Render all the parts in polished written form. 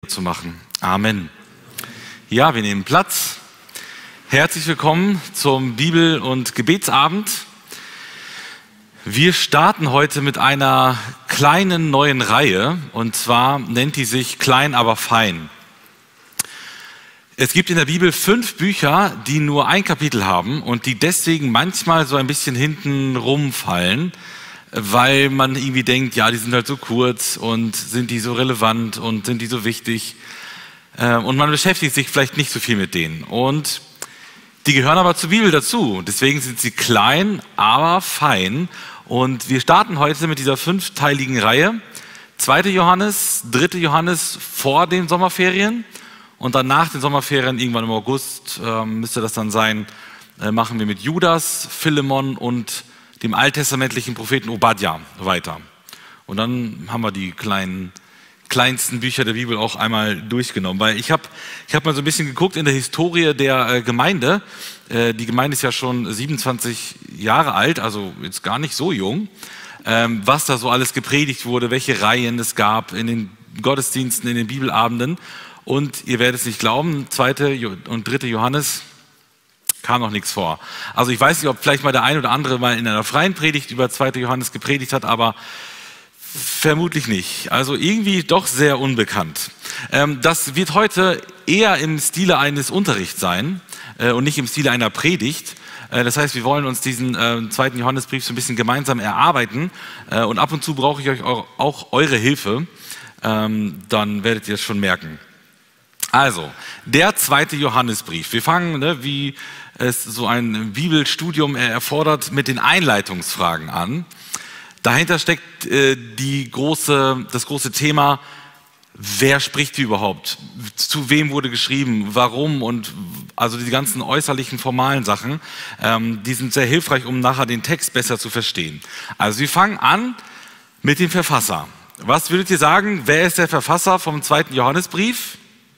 zu machen. Amen. Ja, wir nehmen Platz. Herzlich willkommen zum Bibel- und Gebetsabend. Wir starten heute mit einer kleinen neuen Reihe, und zwar nennt die sich Klein, aber fein. Es gibt in der Bibel 5 Bücher, die nur ein Kapitel haben und die deswegen manchmal so ein bisschen hinten rumfallen, weil man irgendwie denkt, ja, die sind halt so kurz und sind die so relevant und sind die so wichtig und man beschäftigt sich vielleicht nicht so viel mit denen. Und die gehören aber zur Bibel dazu, deswegen sind sie klein, aber fein. Und wir starten heute mit dieser 5-teiligen Reihe. 2. Johannes, 3. Johannes vor den Sommerferien und dann nach den Sommerferien, irgendwann im August müsste das dann sein, machen wir mit Judas, Philemon und dem alttestamentlichen Propheten Obadja weiter. Und dann haben wir die kleinsten Bücher der Bibel auch einmal durchgenommen. Weil ich hab mal so ein bisschen geguckt in der Historie der Gemeinde. Die Gemeinde ist ja schon 27 Jahre alt, also jetzt gar nicht so jung. Was da so alles gepredigt wurde, welche Reihen es gab in den Gottesdiensten, in den Bibelabenden. Und ihr werdet es nicht glauben, 2. und 3. Johannes kam noch nichts vor. Also ich weiß nicht, ob vielleicht mal der ein oder andere mal in einer freien Predigt über 2. Johannes gepredigt hat, aber vermutlich nicht. Also irgendwie doch sehr unbekannt. Das wird heute eher im Stile eines Unterrichts sein und nicht im Stile einer Predigt. Das heißt, wir wollen uns diesen 2. Johannesbrief so ein bisschen gemeinsam erarbeiten und ab und zu brauche ich euch auch eure Hilfe. Dann werdet ihr es schon merken. Also, der 2. Johannesbrief. Wir fangen, wie es so ein Bibelstudium erfordert, mit den Einleitungsfragen an. Dahinter steckt das große Thema, wer spricht hier überhaupt? Zu wem wurde geschrieben? Warum? Und also die ganzen äußerlichen, formalen Sachen, die sind sehr hilfreich, um nachher den Text besser zu verstehen. Also wir fangen an mit dem Verfasser. Was würdet ihr sagen, wer ist der Verfasser vom 2. Johannesbrief?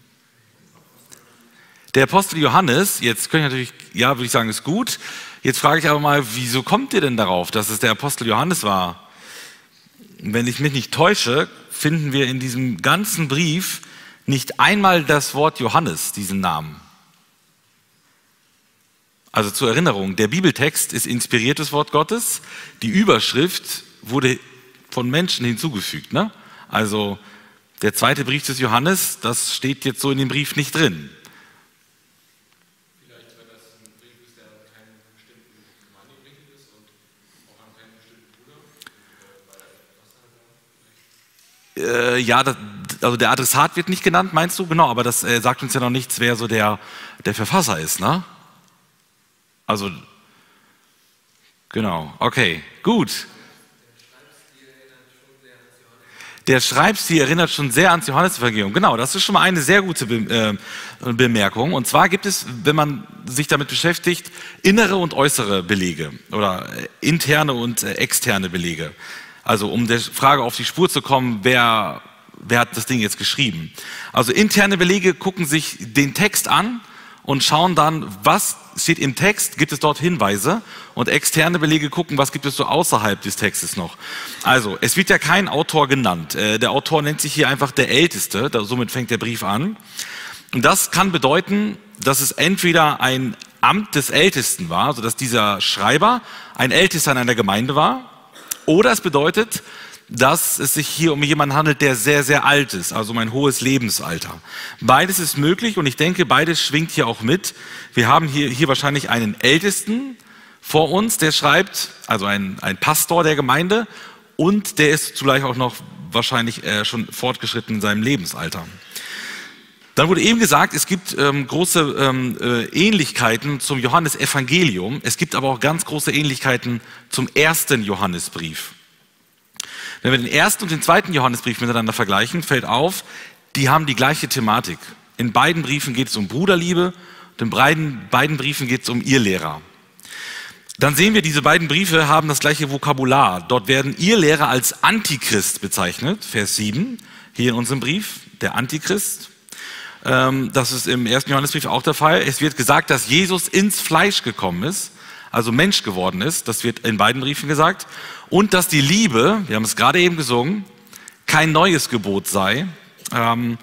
Der Apostel Johannes. Jetzt könnt ihr natürlich, ja, würde ich sagen, ist gut. Jetzt frage ich aber mal, wieso kommt ihr denn darauf, dass es der Apostel Johannes war? Wenn ich mich nicht täusche, finden wir in diesem ganzen Brief nicht einmal das Wort Johannes, diesen Namen. Also zur Erinnerung, der Bibeltext ist inspiriertes Wort Gottes, die Überschrift wurde von Menschen hinzugefügt. Ne? Also der 2. Brief des Johannes, das steht jetzt so in dem Brief nicht drin. Ja, also der Adressat wird nicht genannt, meinst du? Genau, aber das sagt uns ja noch nichts, wer so der Verfasser ist, ne? Also, genau, okay, gut. Der Schreibstil erinnert schon sehr ans Johannesevangelium. Genau, das ist schon mal eine sehr gute Bemerkung. Und zwar gibt es, wenn man sich damit beschäftigt, innere und äußere Belege oder interne und externe Belege. Also um der Frage auf die Spur zu kommen, wer hat das Ding jetzt geschrieben? Also interne Belege gucken sich den Text an und schauen dann, was steht im Text, gibt es dort Hinweise? Und externe Belege gucken, was gibt es so außerhalb des Textes noch? Also es wird ja kein Autor genannt. Der Autor nennt sich hier einfach der Älteste, somit fängt der Brief an. Und das kann bedeuten, dass es entweder ein Amt des Ältesten war, also dass dieser Schreiber ein Ältester in einer Gemeinde war, oder es bedeutet, dass es sich hier um jemanden handelt, der sehr, sehr alt ist, also um ein hohes Lebensalter. Beides ist möglich und ich denke, beides schwingt hier auch mit. Wir haben hier wahrscheinlich einen Ältesten vor uns, der schreibt, also ein Pastor der Gemeinde und der ist zugleich auch noch wahrscheinlich schon fortgeschritten in seinem Lebensalter. Dann wurde eben gesagt, es gibt große Ähnlichkeiten zum Johannesevangelium. Es gibt aber auch ganz große Ähnlichkeiten zum 1. Johannesbrief. Wenn wir den 1. und den 2. Johannesbrief miteinander vergleichen, fällt auf, die haben die gleiche Thematik. In beiden Briefen geht es um Bruderliebe und in beiden Briefen geht es um Irrlehrer. Dann sehen wir, diese beiden Briefe haben das gleiche Vokabular. Dort werden Irrlehrer als Antichrist bezeichnet, Vers 7, hier in unserem Brief, der Antichrist. Das ist im 1. Johannesbrief auch der Fall. Es wird gesagt, dass Jesus ins Fleisch gekommen ist, also Mensch geworden ist. Das wird in beiden Briefen gesagt. Und dass die Liebe, wir haben es gerade eben gesungen, kein neues Gebot sei,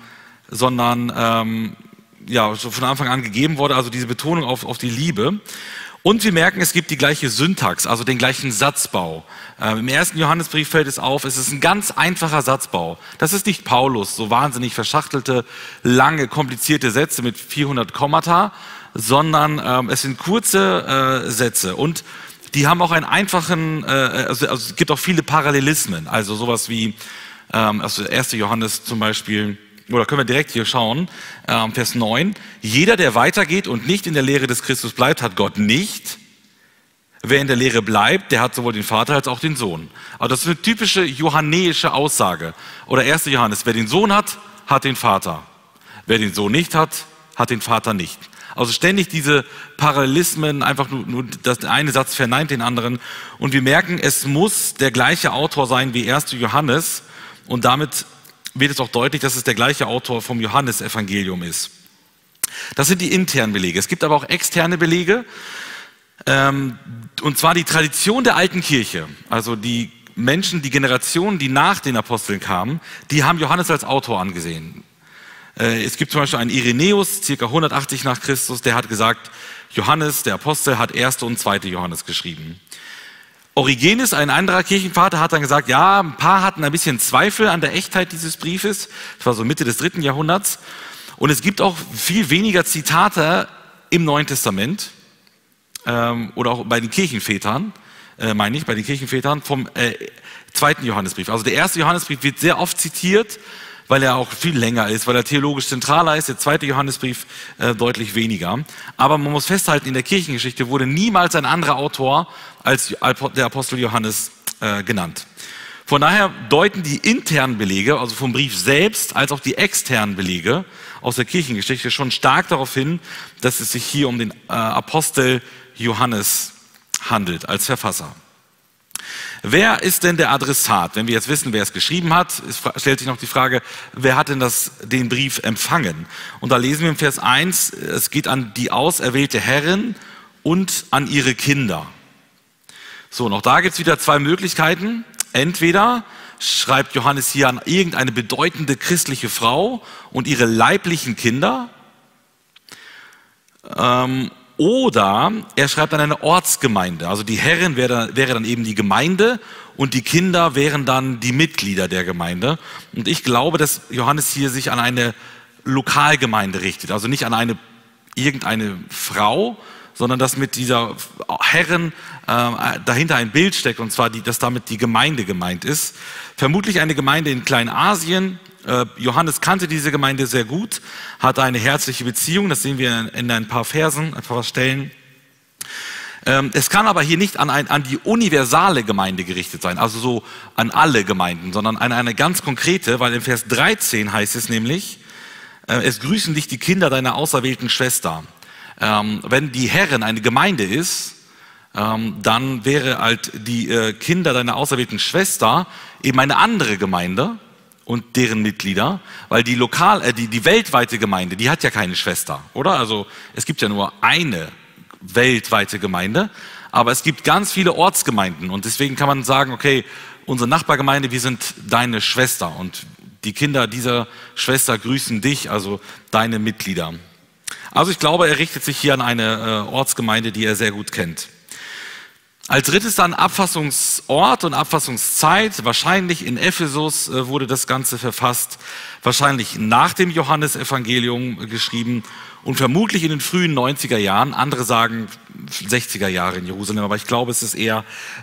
sondern schon von Anfang an gegeben wurde, also diese Betonung auf die Liebe. Und wir merken, es gibt die gleiche Syntax, also den gleichen Satzbau. Im ersten Johannesbrief fällt es auf, es ist ein ganz einfacher Satzbau. Das ist nicht Paulus, so wahnsinnig verschachtelte, lange, komplizierte Sätze mit 400 Kommata, sondern es sind kurze Sätze und die haben auch einen einfachen, also es gibt auch viele Parallelismen, also sowas wie, also 1. Johannes zum Beispiel, oder können wir direkt hier schauen, Vers 9. Jeder, der weitergeht und nicht in der Lehre des Christus bleibt, hat Gott nicht. Wer in der Lehre bleibt, der hat sowohl den Vater als auch den Sohn. Also das ist eine typische johannäische Aussage. Oder 1. Johannes, wer den Sohn hat, hat den Vater. Wer den Sohn nicht hat, hat den Vater nicht. Also ständig diese Parallelismen, einfach nur der eine Satz verneint den anderen. Und wir merken, es muss der gleiche Autor sein wie 1. Johannes. Und damit wird es auch deutlich, dass es der gleiche Autor vom Johannesevangelium ist. Das sind die internen Belege. Es gibt aber auch externe Belege, und zwar die Tradition der alten Kirche. Also die Menschen, die Generationen, die nach den Aposteln kamen, die haben Johannes als Autor angesehen. Es gibt zum Beispiel einen Irenäus, ca. 180 nach Christus, der hat gesagt, Johannes, der Apostel, hat 1. und 2. Johannes geschrieben. Origenes, ein anderer Kirchenvater, hat dann gesagt, ja, ein paar hatten ein bisschen Zweifel an der Echtheit dieses Briefes. Das war so Mitte des 3. Jahrhunderts. Und es gibt auch viel weniger Zitate im Neuen Testament oder auch bei den Kirchenvätern, bei den Kirchenvätern vom 2. Johannesbrief. Also der 1. Johannesbrief wird sehr oft zitiert, weil er auch viel länger ist, weil er theologisch zentraler ist. Der 2. Johannesbrief deutlich weniger. Aber man muss festhalten, in der Kirchengeschichte wurde niemals ein anderer Autor als der Apostel Johannes genannt. Von daher deuten die internen Belege, also vom Brief selbst, als auch die externen Belege aus der Kirchengeschichte schon stark darauf hin, dass es sich hier um den Apostel Johannes handelt als Verfasser. Wer ist denn der Adressat? Wenn wir jetzt wissen, wer es geschrieben hat, stellt sich noch die Frage, wer hat denn den Brief empfangen? Und da lesen wir im Vers 1, es geht an die auserwählte Herrin und an ihre Kinder. So, und auch da gibt es wieder zwei Möglichkeiten. Entweder schreibt Johannes hier an irgendeine bedeutende christliche Frau und ihre leiblichen Kinder, oder er schreibt an eine Ortsgemeinde. Also die Herrin wäre dann eben die Gemeinde und die Kinder wären dann die Mitglieder der Gemeinde. Und ich glaube, dass Johannes hier sich an eine Lokalgemeinde richtet. Also nicht an irgendeine Frau, sondern dass mit dieser Herrin dahinter ein Bild steckt, und zwar, dass damit die Gemeinde gemeint ist. Vermutlich eine Gemeinde in Kleinasien. Johannes kannte diese Gemeinde sehr gut, hatte eine herzliche Beziehung, das sehen wir in ein paar Versen, ein paar Stellen. Es kann aber hier nicht an die universale Gemeinde gerichtet sein, also so an alle Gemeinden, sondern an eine ganz konkrete, weil im Vers 13 heißt es nämlich, es grüßen dich die Kinder deiner auserwählten Schwester. Wenn die Herrin eine Gemeinde ist, dann wäre halt die Kinder deiner auserwählten Schwester eben eine andere Gemeinde und deren Mitglieder, weil die weltweite Gemeinde, die hat ja keine Schwester, oder? Also es gibt ja nur eine weltweite Gemeinde, aber es gibt ganz viele Ortsgemeinden und deswegen kann man sagen, okay, unsere Nachbargemeinde, wir sind deine Schwester und die Kinder dieser Schwester grüßen dich, also deine Mitglieder. Also ich glaube, er richtet sich hier an eine Ortsgemeinde, die er sehr gut kennt. Als drittes dann Abfassungsort und Abfassungszeit. Wahrscheinlich in Ephesus wurde das Ganze verfasst, wahrscheinlich nach dem Johannesevangelium geschrieben und vermutlich in den frühen 90er Jahren. Andere sagen 60er Jahre in Jerusalem, aber ich glaube, es ist eher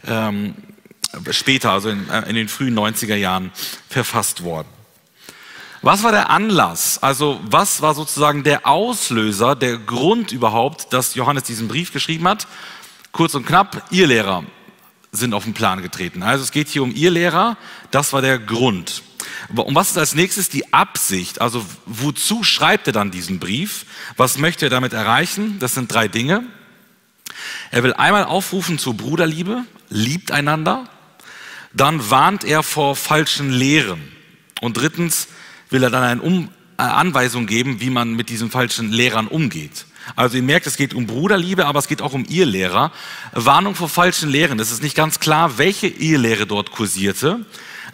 später, also in den frühen 90er Jahren verfasst worden. Was war der Anlass? Also was war sozusagen der Auslöser, der Grund überhaupt, dass Johannes diesen Brief geschrieben hat? Kurz und knapp, Irrlehrer sind auf den Plan getreten. Also es geht hier um Irrlehrer, das war der Grund. Und was ist als nächstes die Absicht? Also wozu schreibt er dann diesen Brief? Was möchte er damit erreichen? Das sind 3 Dinge. Er will einmal aufrufen zur Bruderliebe, liebt einander. Dann warnt er vor falschen Lehren. Und drittens will er dann eine Anweisung geben, wie man mit diesen falschen Lehrern umgeht. Also ihr merkt, es geht um Bruderliebe, aber es geht auch um Irrlehrer. Warnung vor falschen Lehren. Es ist nicht ganz klar, welche Irrlehre dort kursierte.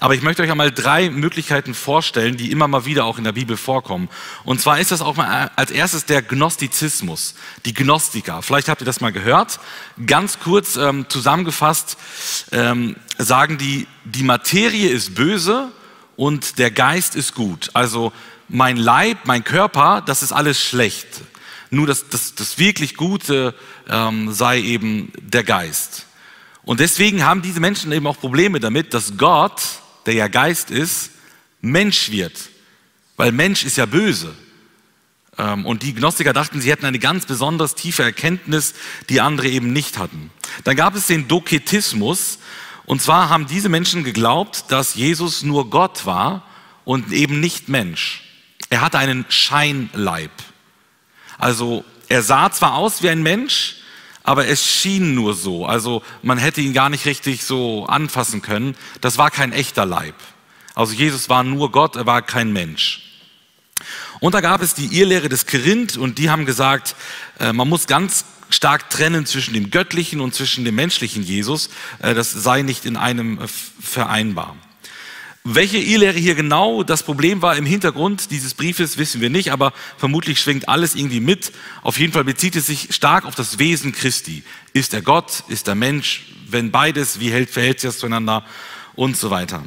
Aber ich möchte euch einmal 3 Möglichkeiten vorstellen, die immer mal wieder auch in der Bibel vorkommen. Und zwar ist das auch mal als erstes der Gnostizismus, die Gnostiker. Vielleicht habt ihr das mal gehört. Ganz kurz zusammengefasst sagen die Materie ist böse und der Geist ist gut. Also mein Leib, mein Körper, das ist alles schlecht. Nur das wirklich Gute sei eben der Geist. Und deswegen haben diese Menschen eben auch Probleme damit, dass Gott, der ja Geist ist, Mensch wird. Weil Mensch ist ja böse. Und die Gnostiker dachten, sie hätten eine ganz besonders tiefe Erkenntnis, die andere eben nicht hatten. Dann gab es den Doketismus. Und zwar haben diese Menschen geglaubt, dass Jesus nur Gott war und eben nicht Mensch. Er hatte einen Scheinleib. Also er sah zwar aus wie ein Mensch, aber es schien nur so. Also man hätte ihn gar nicht richtig so anfassen können. Das war kein echter Leib. Also Jesus war nur Gott, er war kein Mensch. Und da gab es die Irrlehre des Korinth und die haben gesagt, man muss ganz stark trennen zwischen dem göttlichen und zwischen dem menschlichen Jesus. Das sei nicht in einem vereinbar. Welche Irrlehre hier genau das Problem war im Hintergrund dieses Briefes, wissen wir nicht, aber vermutlich schwingt alles irgendwie mit. Auf jeden Fall bezieht es sich stark auf das Wesen Christi. Ist er Gott? Ist er Mensch? Wenn beides, wie verhält sich das zueinander? Und so weiter.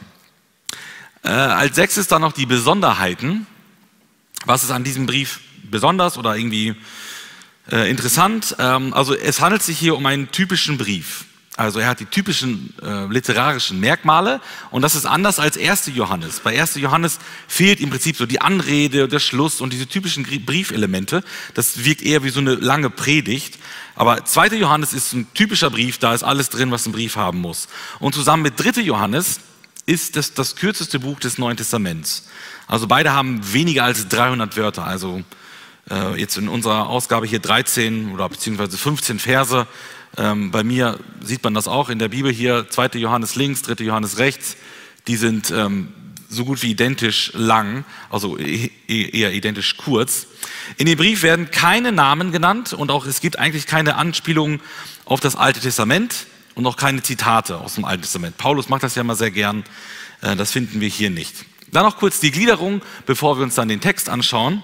Als 6. dann noch die Besonderheiten. Was ist an diesem Brief besonders oder irgendwie interessant? Also es handelt sich hier um einen typischen Brief. Also er hat die typischen literarischen Merkmale und das ist anders als 1. Johannes. Bei 1. Johannes fehlt im Prinzip so die Anrede, der Schluss und diese typischen Briefelemente. Das wirkt eher wie so eine lange Predigt. Aber 2. Johannes ist ein typischer Brief, da ist alles drin, was ein Brief haben muss. Und zusammen mit 3. Johannes ist das kürzeste Buch des Neuen Testaments. Also beide haben weniger als 300 Wörter. Also jetzt in unserer Ausgabe hier 13 oder beziehungsweise 15 Verse. Bei mir sieht man das auch in der Bibel hier, 2. Johannes links, 3. Johannes rechts, die sind so gut wie identisch lang, also eher identisch kurz. In dem Brief werden keine Namen genannt und auch es gibt eigentlich keine Anspielungen auf das Alte Testament und auch keine Zitate aus dem Alten Testament. Paulus macht das ja immer sehr gern, das finden wir hier nicht. Dann noch kurz die Gliederung, bevor wir uns dann den Text anschauen.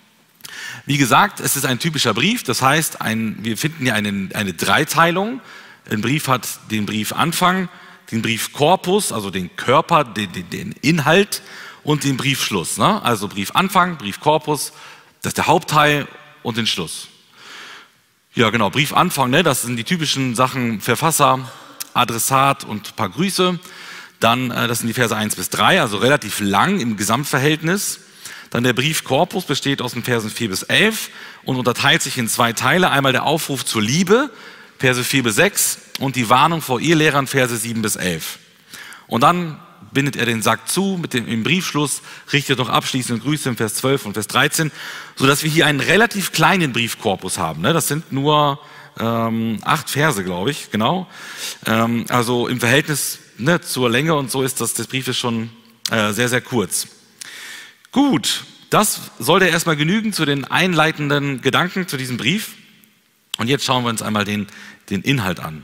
Wie gesagt, es ist ein typischer Brief, das heißt, wir finden hier eine Dreiteilung. Ein Brief hat den Briefanfang, den Briefkorpus, also den Körper, den Inhalt und den Briefschluss. Ne? Also Briefanfang, Briefkorpus, das ist der Hauptteil und den Schluss. Ja genau, Briefanfang, ne? Das sind die typischen Sachen, Verfasser, Adressat und ein paar Grüße. Dann, das sind die Verse 1 bis 3, also relativ lang im Gesamtverhältnis. Dann der Briefkorpus besteht aus den Versen 4 bis 11 und unterteilt sich in 2 Teile. Einmal der Aufruf zur Liebe, Verse 4 bis 6 und die Warnung vor Irrlehrern, Verse 7 bis 11. Und dann bindet er den Sack zu im Briefschluss, richtet noch abschließende Grüße in Vers 12 und Vers 13, sodass wir hier einen relativ kleinen Briefkorpus haben. Das sind nur 8 Verse, glaube ich, genau. Also im Verhältnis zur Länge und so ist das des Briefes schon sehr, sehr kurz. Gut, das sollte erstmal genügen zu den einleitenden Gedanken zu diesem Brief. Und jetzt schauen wir uns einmal den Inhalt an.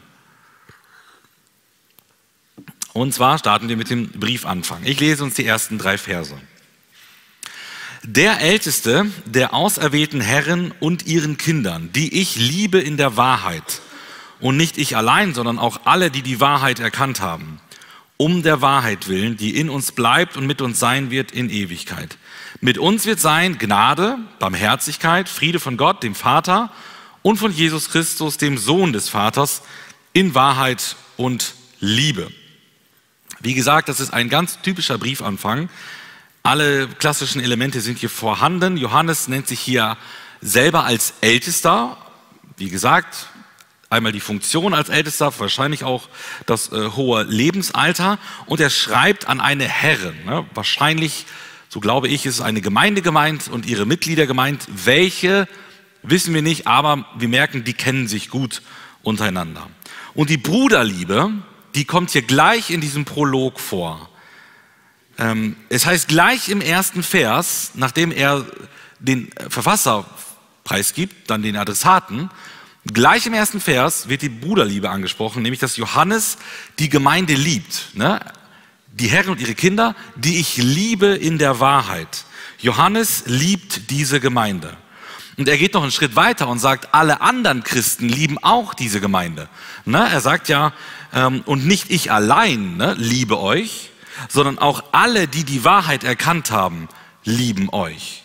Und zwar starten wir mit dem Briefanfang. Ich lese uns die ersten 3 Verse. Der Älteste der auserwählten Herren und ihren Kindern, die ich liebe in der Wahrheit, und nicht ich allein, sondern auch alle, die die Wahrheit erkannt haben, um der Wahrheit willen, die in uns bleibt und mit uns sein wird in Ewigkeit. Mit uns wird sein Gnade, Barmherzigkeit, Friede von Gott, dem Vater und von Jesus Christus, dem Sohn des Vaters, in Wahrheit und Liebe. Wie gesagt, das ist ein ganz typischer Briefanfang. Alle klassischen Elemente sind hier vorhanden. Johannes nennt sich hier selber als Ältester. Wie gesagt, einmal die Funktion als Ältester, wahrscheinlich auch das hohe Lebensalter. Und er schreibt an eine Herrin. Wahrscheinlich, so glaube ich, ist eine Gemeinde gemeint und ihre Mitglieder gemeint. Welche, wissen wir nicht, aber wir merken, die kennen sich gut untereinander. Und die Bruderliebe, die kommt hier gleich in diesem Prolog vor. Es heißt gleich im ersten Vers, nachdem er den Verfasser preisgibt, dann den Adressaten, gleich im ersten Vers wird die Bruderliebe angesprochen, nämlich dass Johannes die Gemeinde liebt. die Herren und ihre Kinder, die ich liebe in der Wahrheit. Johannes liebt diese Gemeinde. Und er geht noch einen Schritt weiter und sagt, alle anderen Christen lieben auch diese Gemeinde. Ne? Er sagt ja, und nicht ich allein liebe euch, sondern auch alle, die die Wahrheit erkannt haben, lieben euch.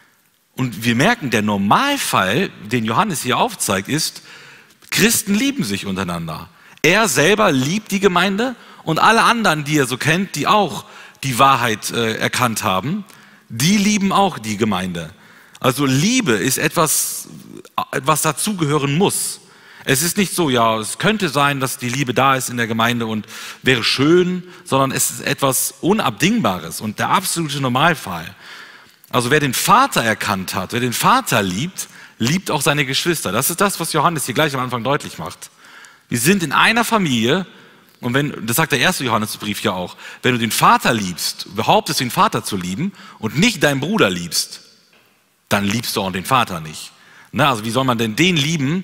Und wir merken, der Normalfall, den Johannes hier aufzeigt, ist, Christen lieben sich untereinander. Er selber liebt die Gemeinde und alle anderen, die er so kennt, die auch die Wahrheit erkannt haben, die lieben auch die Gemeinde. Also Liebe ist etwas, was dazugehören muss. Es ist nicht so, ja, es könnte sein, dass die Liebe da ist in der Gemeinde und wäre schön, sondern es ist etwas Unabdingbares und der absolute Normalfall. Also wer den Vater erkannt hat, wer den Vater liebt, liebt auch seine Geschwister. Das ist das, was Johannes hier gleich am Anfang deutlich macht. Wir sind in einer Familie und das sagt der erste Johannesbrief ja auch, wenn du den Vater liebst, behauptest den Vater zu lieben und nicht deinen Bruder liebst, dann liebst du auch den Vater nicht. Also wie soll man denn den lieben,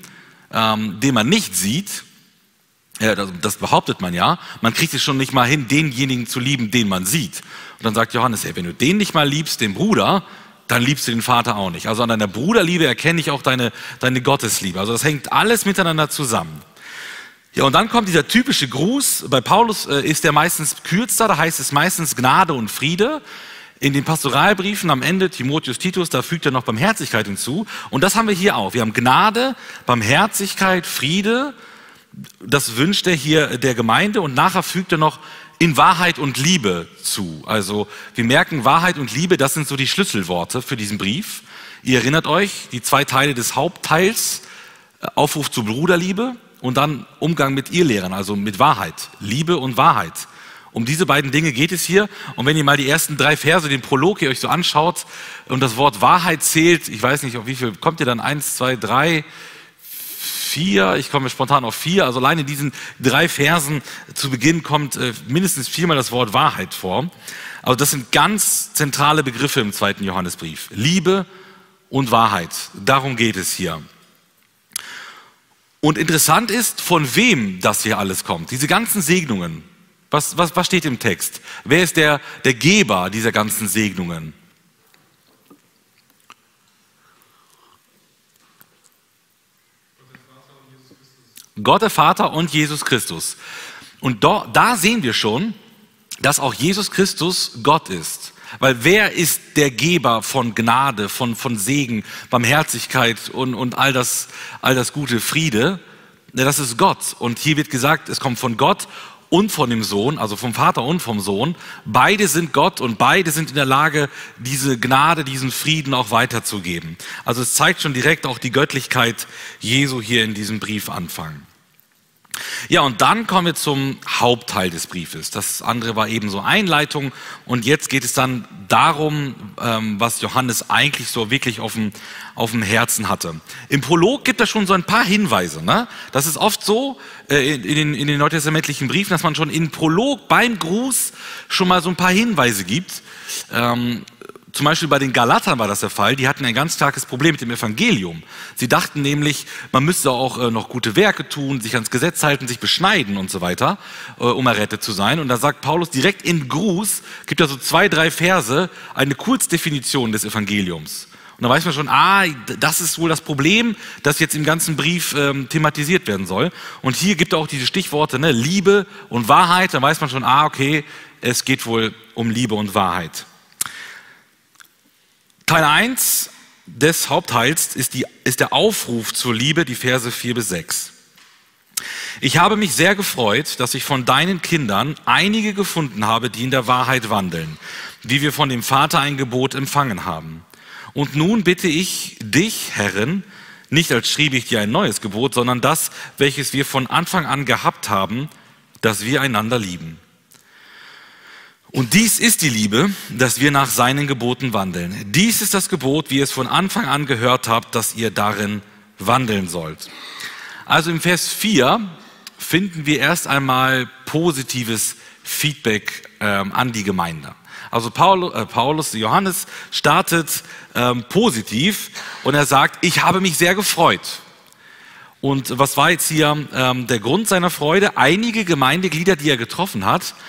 den man nicht sieht? Ja, das behauptet man ja. Man kriegt es schon nicht mal hin, denjenigen zu lieben, den man sieht. Und dann sagt Johannes, hey, wenn du den nicht mal liebst, den Bruder, dann liebst du den Vater auch nicht. Also an deiner Bruderliebe erkenne ich auch deine Gottesliebe. Also das hängt alles miteinander zusammen. Ja, und dann kommt dieser typische Gruß. Bei Paulus ist der meistens kürzer, da heißt es meistens Gnade und Friede. In den Pastoralbriefen am Ende, Timotheus, Titus, da fügt er noch Barmherzigkeit hinzu. Und das haben wir hier auch. Wir haben Gnade, Barmherzigkeit, Friede. Das wünscht er hier der Gemeinde. Und nachher fügt er noch in Wahrheit und Liebe zu. Also wir merken, Wahrheit und Liebe, das sind so die Schlüsselworte für diesen Brief. Ihr erinnert euch, die 2 Teile des Hauptteils, Aufruf zur Bruderliebe und dann Umgang mit Irrlehrern, also mit Wahrheit, Liebe und Wahrheit. Um diese beiden Dinge geht es hier. Und wenn ihr mal die ersten 3 Verse, den Prolog hier euch so anschaut und das Wort Wahrheit zählt, ich weiß nicht, auf wie viel kommt ihr dann? 1, 2, 3, 4, ich komme spontan auf 4. Also allein in diesen 3 Versen zu Beginn kommt mindestens 4-mal das Wort Wahrheit vor. Also das sind ganz zentrale Begriffe im 2. Johannesbrief. Liebe und Wahrheit. Darum geht es hier. Und interessant ist, von wem das hier alles kommt. Diese ganzen Segnungen. Was steht im Text? Wer ist der Geber dieser ganzen Segnungen? Gott der Vater und Jesus Christus. Und da sehen wir schon, dass auch Jesus Christus Gott ist. Weil wer ist der Geber von Gnade, von Segen, Barmherzigkeit und all das gute Friede? Das ist Gott. Und hier wird gesagt, es kommt von Gott und von dem Sohn, also vom Vater und vom Sohn. Beide sind Gott und beide sind in der Lage, diese Gnade, diesen Frieden auch weiterzugeben. Also es zeigt schon direkt auch die Göttlichkeit Jesu hier in diesem Briefanfang. Ja, und dann kommen wir zum Hauptteil des Briefes. Das andere war eben so Einleitung und jetzt geht es dann darum, was Johannes eigentlich so wirklich auf dem Herzen hatte. Im Prolog gibt es schon so ein paar Hinweise. Ne? Das ist oft so in den neutestamentlichen Briefen, dass man schon im Prolog beim Gruß schon mal so ein paar Hinweise gibt. Zum Beispiel bei den Galatern war das der Fall, die hatten ein ganz starkes Problem mit dem Evangelium. Sie dachten nämlich, man müsste auch noch gute Werke tun, sich ans Gesetz halten, sich beschneiden und so weiter, um errettet zu sein. Und da sagt Paulus direkt in Gruß, gibt er so 2, 3 Verse, eine Kurzdefinition des Evangeliums. Und da weiß man schon, das ist wohl das Problem, das jetzt im ganzen Brief thematisiert werden soll. Und hier gibt er auch diese Stichworte, ne, Liebe und Wahrheit, da weiß man schon, okay, es geht wohl um Liebe und Wahrheit. Teil 1 des Hauptteils ist der Aufruf zur Liebe, die Verse 4-6. Ich habe mich sehr gefreut, dass ich von deinen Kindern einige gefunden habe, die in der Wahrheit wandeln, wie wir von dem Vater ein Gebot empfangen haben. Und nun bitte ich dich, Herrin, nicht als schriebe ich dir ein neues Gebot, sondern das, welches wir von Anfang an gehabt haben, dass wir einander lieben. Und dies ist die Liebe, dass wir nach seinen Geboten wandeln. Dies ist das Gebot, wie ihr es von Anfang an gehört habt, dass ihr darin wandeln sollt. Also im Vers 4 finden wir erst einmal positives Feedback an die Gemeinde. Also Johannes startet positiv und er sagt, ich habe mich sehr gefreut. Und was war jetzt hier der Grund seiner Freude? Einige Gemeindeglieder, die er getroffen hat,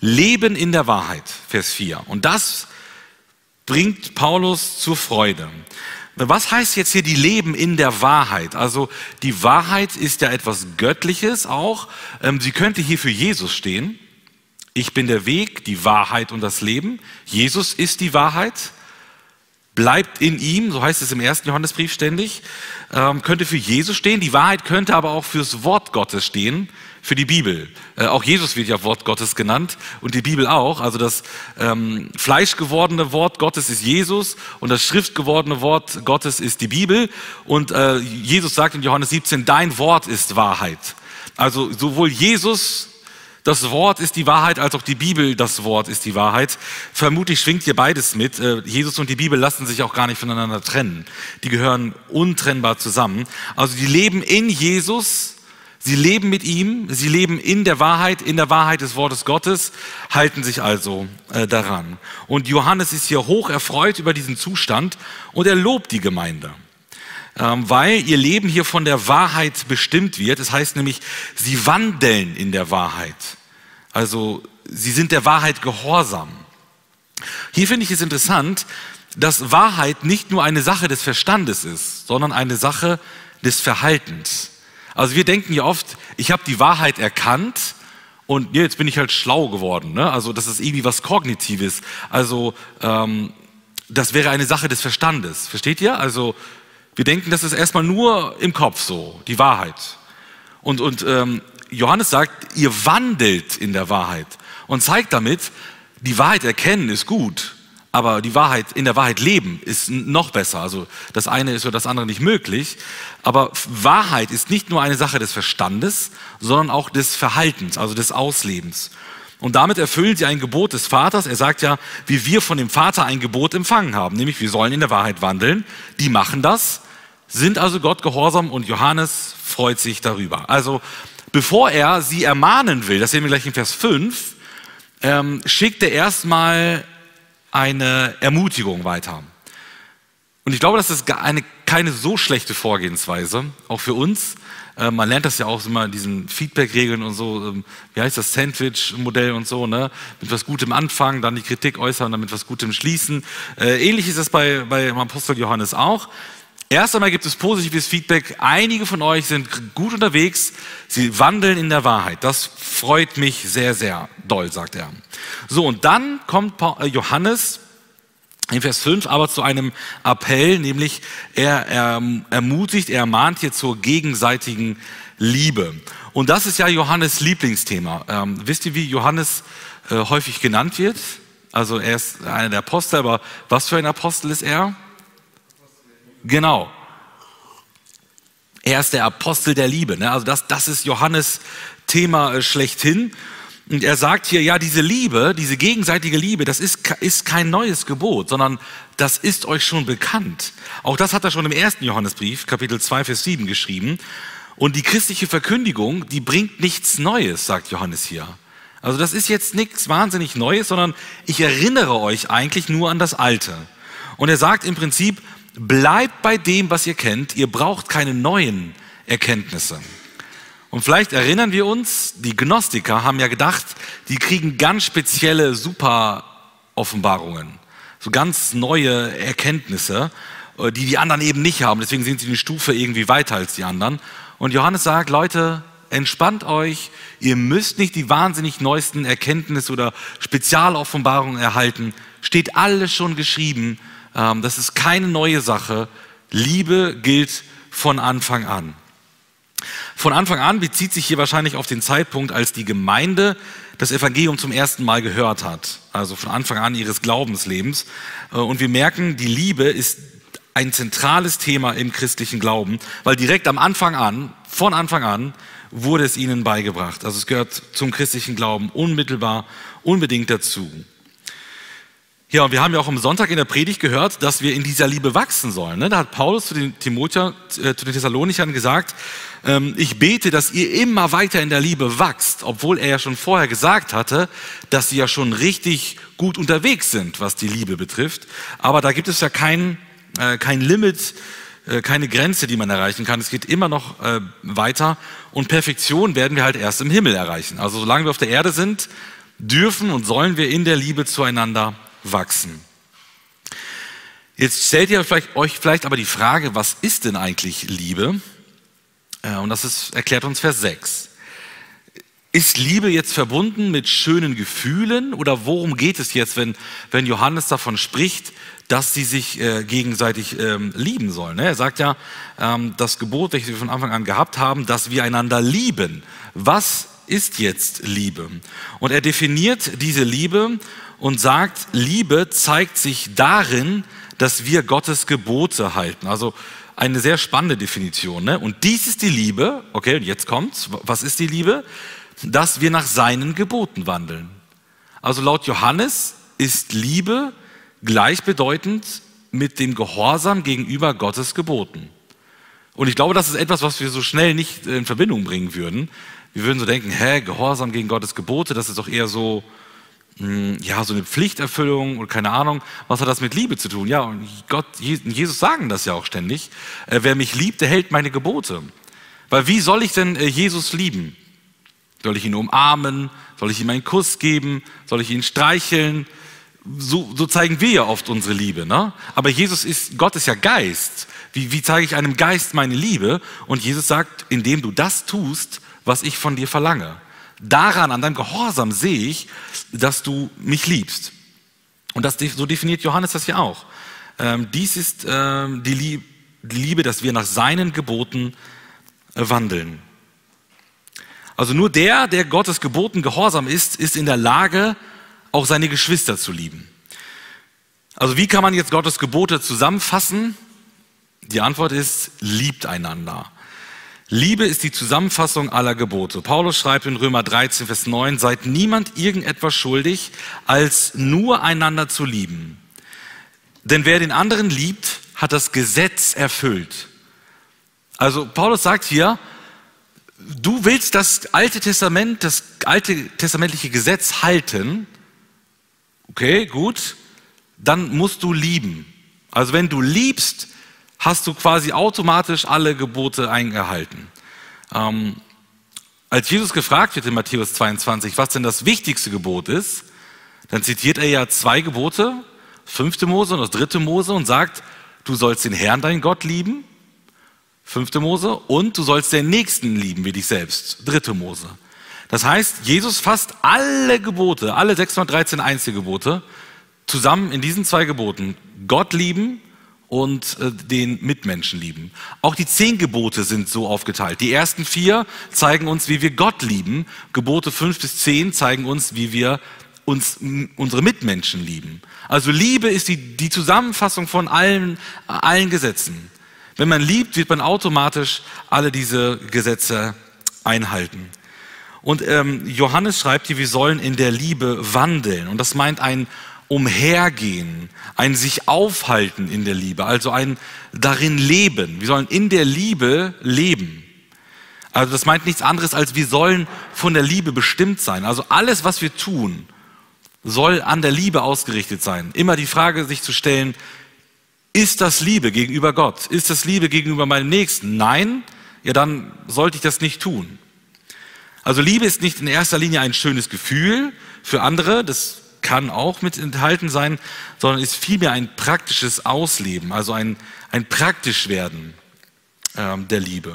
Leben in der Wahrheit, Vers 4. Und das bringt Paulus zur Freude. Was heißt jetzt hier die Leben in der Wahrheit? Also die Wahrheit ist ja etwas Göttliches auch. Sie könnte hier für Jesus stehen. Ich bin der Weg, die Wahrheit und das Leben. Jesus ist die Wahrheit. Bleibt in ihm, so heißt es im 1. Johannesbrief ständig. Könnte für Jesus stehen. Die Wahrheit könnte aber auch fürs Wort Gottes stehen, für die Bibel. Auch Jesus wird ja Wort Gottes genannt und die Bibel auch. Also das fleischgewordene Wort Gottes ist Jesus und das schriftgewordene Wort Gottes ist die Bibel. Und Jesus sagt in Johannes 17, dein Wort ist Wahrheit. Also sowohl Jesus, das Wort ist die Wahrheit, als auch die Bibel, das Wort ist die Wahrheit. Vermutlich schwingt hier beides mit. Jesus und die Bibel lassen sich auch gar nicht voneinander trennen. Die gehören untrennbar zusammen. Also die leben in Jesus, sie leben mit ihm, sie leben in der Wahrheit des Wortes Gottes, halten sich also daran. Und Johannes ist hier hoch erfreut über diesen Zustand und er lobt die Gemeinde. Weil ihr Leben hier von der Wahrheit bestimmt wird. Das heißt nämlich, sie wandeln in der Wahrheit. Also sie sind der Wahrheit gehorsam. Hier finde ich es interessant, dass Wahrheit nicht nur eine Sache des Verstandes ist, sondern eine Sache des Verhaltens. Also wir denken ja oft, ich habe die Wahrheit erkannt und jetzt bin ich halt schlau geworden. Ne? Also das ist irgendwie was Kognitives. Also das wäre eine Sache des Verstandes. Versteht ihr? Also wir denken, das ist erstmal nur im Kopf so, die Wahrheit. Und Johannes sagt, ihr wandelt in der Wahrheit und zeigt damit, die Wahrheit erkennen ist gut, aber die Wahrheit, in der Wahrheit leben ist noch besser. Also das eine ist oder das andere nicht möglich. Aber Wahrheit ist nicht nur eine Sache des Verstandes, sondern auch des Verhaltens, also des Auslebens. Und damit erfüllen sie ein Gebot des Vaters. Er sagt ja, wie wir von dem Vater ein Gebot empfangen haben, nämlich wir sollen in der Wahrheit wandeln. Die machen das, sind also Gott gehorsam und Johannes freut sich darüber. Also bevor er sie ermahnen will, das sehen wir gleich in Vers 5, schickt er erstmal eine Ermutigung weiter. Und ich glaube, das ist keine so schlechte Vorgehensweise, auch für uns. Man lernt das ja auch immer in diesen Feedback-Regeln und so, wie heißt das, Sandwich-Modell und so, ne? Mit was Gutem anfangen, dann die Kritik äußern, dann mit was Gutem schließen. Ähnlich ist das bei Apostel Johannes auch. Erst einmal gibt es positives Feedback. Einige von euch sind gut unterwegs, sie wandeln in der Wahrheit. Das freut mich sehr, sehr doll, sagt er. So, und dann kommt Johannes in Vers 5 aber zu einem Appell, nämlich er ermutigt, er ermahnt hier zur gegenseitigen Liebe. Und das ist ja Johannes Lieblingsthema. Wisst ihr, wie Johannes häufig genannt wird? Also er ist einer der Apostel, aber was für ein Apostel ist er? Genau. Er ist der Apostel der Liebe. Ne? Also das ist Johannes Thema schlechthin. Und er sagt hier, ja, diese Liebe, diese gegenseitige Liebe, das ist kein neues Gebot, sondern das ist euch schon bekannt. Auch das hat er schon im 1. Johannesbrief, Kapitel 2, Vers 7 geschrieben. Und die christliche Verkündigung, die bringt nichts Neues, sagt Johannes hier. Also das ist jetzt nichts wahnsinnig Neues, sondern ich erinnere euch eigentlich nur an das Alte. Und er sagt im Prinzip, bleibt bei dem, was ihr kennt, ihr braucht keine neuen Erkenntnisse. Und vielleicht erinnern wir uns, die Gnostiker haben ja gedacht, die kriegen ganz spezielle Super-Offenbarungen, so ganz neue Erkenntnisse, die anderen eben nicht haben. Deswegen sind sie eine Stufe irgendwie weiter als die anderen. Und Johannes sagt, Leute, entspannt euch, ihr müsst nicht die wahnsinnig neuesten Erkenntnisse oder Spezialoffenbarungen erhalten. Steht alles schon geschrieben. Das ist keine neue Sache. Liebe gilt von Anfang an. Von Anfang an bezieht sich hier wahrscheinlich auf den Zeitpunkt, als die Gemeinde das Evangelium zum ersten Mal gehört hat. Also von Anfang an ihres Glaubenslebens. Und wir merken, die Liebe ist ein zentrales Thema im christlichen Glauben, weil direkt am Anfang an, von Anfang an, wurde es ihnen beigebracht. Also es gehört zum christlichen Glauben unmittelbar, unbedingt dazu. Ja, und wir haben ja auch am Sonntag in der Predigt gehört, dass wir in dieser Liebe wachsen sollen. Da hat Paulus zu den Thessalonichern gesagt, ich bete, dass ihr immer weiter in der Liebe wachst, obwohl er ja schon vorher gesagt hatte, dass sie ja schon richtig gut unterwegs sind, was die Liebe betrifft. Aber da gibt es ja kein Limit, keine Grenze, die man erreichen kann. Es geht immer noch weiter und Perfektion werden wir halt erst im Himmel erreichen. Also solange wir auf der Erde sind, dürfen und sollen wir in der Liebe zueinander wachsen. Jetzt stellt ihr euch vielleicht aber die Frage, was ist denn eigentlich Liebe? Und das erklärt uns Vers 6. Ist Liebe jetzt verbunden mit schönen Gefühlen oder worum geht es jetzt, wenn Johannes davon spricht, dass sie sich gegenseitig lieben sollen? Er sagt ja, das Gebot, welches wir von Anfang an gehabt haben, dass wir einander lieben. Was ist jetzt Liebe? Und er definiert diese Liebe und sagt, Liebe zeigt sich darin, dass wir Gottes Gebote halten. Also eine sehr spannende Definition. Ne? Und dies ist die Liebe, okay, und jetzt kommt's, was ist die Liebe? Dass wir nach seinen Geboten wandeln. Also laut Johannes ist Liebe gleichbedeutend mit dem Gehorsam gegenüber Gottes Geboten. Und ich glaube, das ist etwas, was wir so schnell nicht in Verbindung bringen würden. Wir würden so denken, Gehorsam gegen Gottes Gebote, das ist doch eher so, ja, so eine Pflichterfüllung oder keine Ahnung. Was hat das mit Liebe zu tun? Ja, und Jesus sagen das ja auch ständig. Wer mich liebt, der hält meine Gebote. Weil wie soll ich denn Jesus lieben? Soll ich ihn umarmen? Soll ich ihm einen Kuss geben? Soll ich ihn streicheln? So zeigen wir ja oft unsere Liebe. Ne? Aber Gott ist ja Geist. Wie zeige ich einem Geist meine Liebe? Und Jesus sagt, indem du das tust, was ich von dir verlange. Daran, an deinem Gehorsam sehe ich, dass du mich liebst. Und so definiert Johannes das ja auch. Dies ist die Liebe, dass wir nach seinen Geboten wandeln. Also nur der Gottes Geboten gehorsam ist in der Lage, auch seine Geschwister zu lieben. Also wie kann man jetzt Gottes Gebote zusammenfassen? Die Antwort ist, liebt einander. Liebe ist die Zusammenfassung aller Gebote. Paulus schreibt in Römer 13, Vers 9, seid niemand irgendetwas schuldig, als nur einander zu lieben. Denn wer den anderen liebt, hat das Gesetz erfüllt. Also Paulus sagt hier, du willst das alte testamentliche Gesetz halten, okay, gut, dann musst du lieben. Also wenn du liebst, hast du quasi automatisch alle Gebote eingehalten. Als Jesus gefragt wird in Matthäus 22, was denn das wichtigste Gebot ist, dann zitiert er ja 2 Gebote, 5. Mose und das 3. Mose und sagt, du sollst den Herrn, deinen Gott lieben, 5. Mose, und du sollst den Nächsten lieben wie dich selbst, 3. Mose. Das heißt, Jesus fasst alle Gebote, alle 613 Einzelgebote zusammen in diesen 2 Geboten. Gott lieben und den Mitmenschen lieben. Auch die 10 Gebote sind so aufgeteilt. Die ersten 4 zeigen uns, wie wir Gott lieben. Gebote 5 bis 10 zeigen uns, wie wir unsere Mitmenschen lieben. Also Liebe ist die Zusammenfassung von allen Gesetzen. Wenn man liebt, wird man automatisch alle diese Gesetze einhalten. Und Johannes schreibt hier, wir sollen in der Liebe wandeln. Und das meint ein Umhergehen, ein sich aufhalten in der Liebe, also ein darin leben. Wir sollen in der Liebe leben. Also das meint nichts anderes, als wir sollen von der Liebe bestimmt sein. Also alles, was wir tun, soll an der Liebe ausgerichtet sein. Immer die Frage sich zu stellen, ist das Liebe gegenüber Gott? Ist das Liebe gegenüber meinem Nächsten? Nein, ja dann sollte ich das nicht tun. Also Liebe ist nicht in erster Linie ein schönes Gefühl für andere, das kann auch mit enthalten sein, sondern ist vielmehr ein praktisches Ausleben, also ein Praktischwerden der Liebe.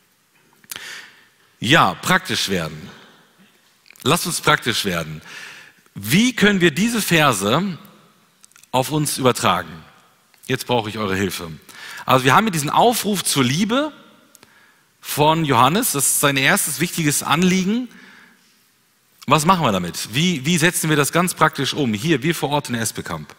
Ja, praktisch werden. Lasst uns praktisch werden. Wie können wir diese Verse auf uns übertragen? Jetzt brauche ich eure Hilfe. Also wir haben hier diesen Aufruf zur Liebe von Johannes, das ist sein erstes wichtiges Anliegen. Was machen wir damit? Wie setzen wir das ganz praktisch um? Hier, wir vor Ort in Esbekamp.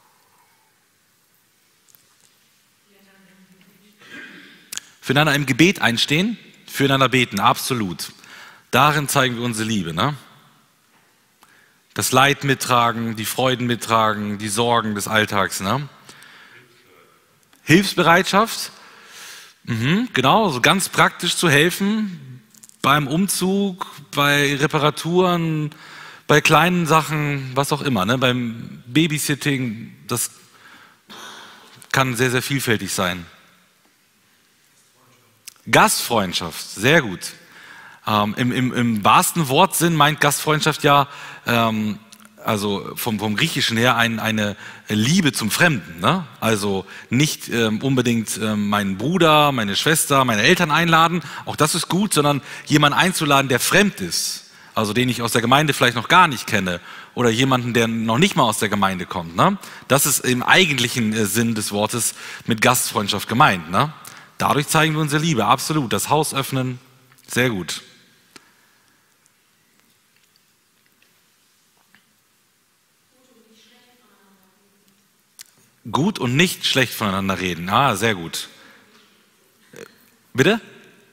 Füreinander im Gebet einstehen, füreinander beten, absolut. Darin zeigen wir unsere Liebe. Ne? Das Leid mittragen, die Freuden mittragen, die Sorgen des Alltags. Ne? Hilfsbereitschaft, genau, so ganz praktisch zu helfen. Beim Umzug, bei Reparaturen, bei kleinen Sachen, was auch immer, ne? Beim Babysitting, das kann sehr, sehr vielfältig sein. Gastfreundschaft, sehr gut. Im wahrsten Wortsinn meint Gastfreundschaft ja, also vom Griechischen her, eine Liebe zum Fremden. Ne? Also nicht unbedingt meinen Bruder, meine Schwester, meine Eltern einladen, auch das ist gut, sondern jemanden einzuladen, der fremd ist. Also den ich aus der Gemeinde vielleicht noch gar nicht kenne oder jemanden, der noch nicht mal aus der Gemeinde kommt. Ne? Das ist im eigentlichen Sinn des Wortes mit Gastfreundschaft gemeint. Ne? Dadurch zeigen wir unsere Liebe, absolut. Das Haus öffnen, sehr gut. Gut und nicht schlecht voneinander reden. Ah, sehr gut. Bitte?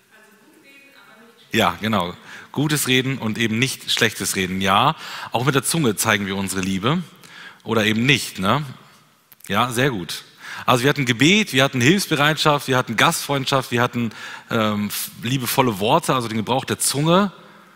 Ja, genau. Gutes Reden und eben nicht schlechtes Reden. Ja, auch mit der Zunge zeigen wir unsere Liebe oder eben nicht. Ne? Ja, sehr gut. Also wir hatten Gebet, wir hatten Hilfsbereitschaft, wir hatten Gastfreundschaft, wir hatten liebevolle Worte, also den Gebrauch der Zunge.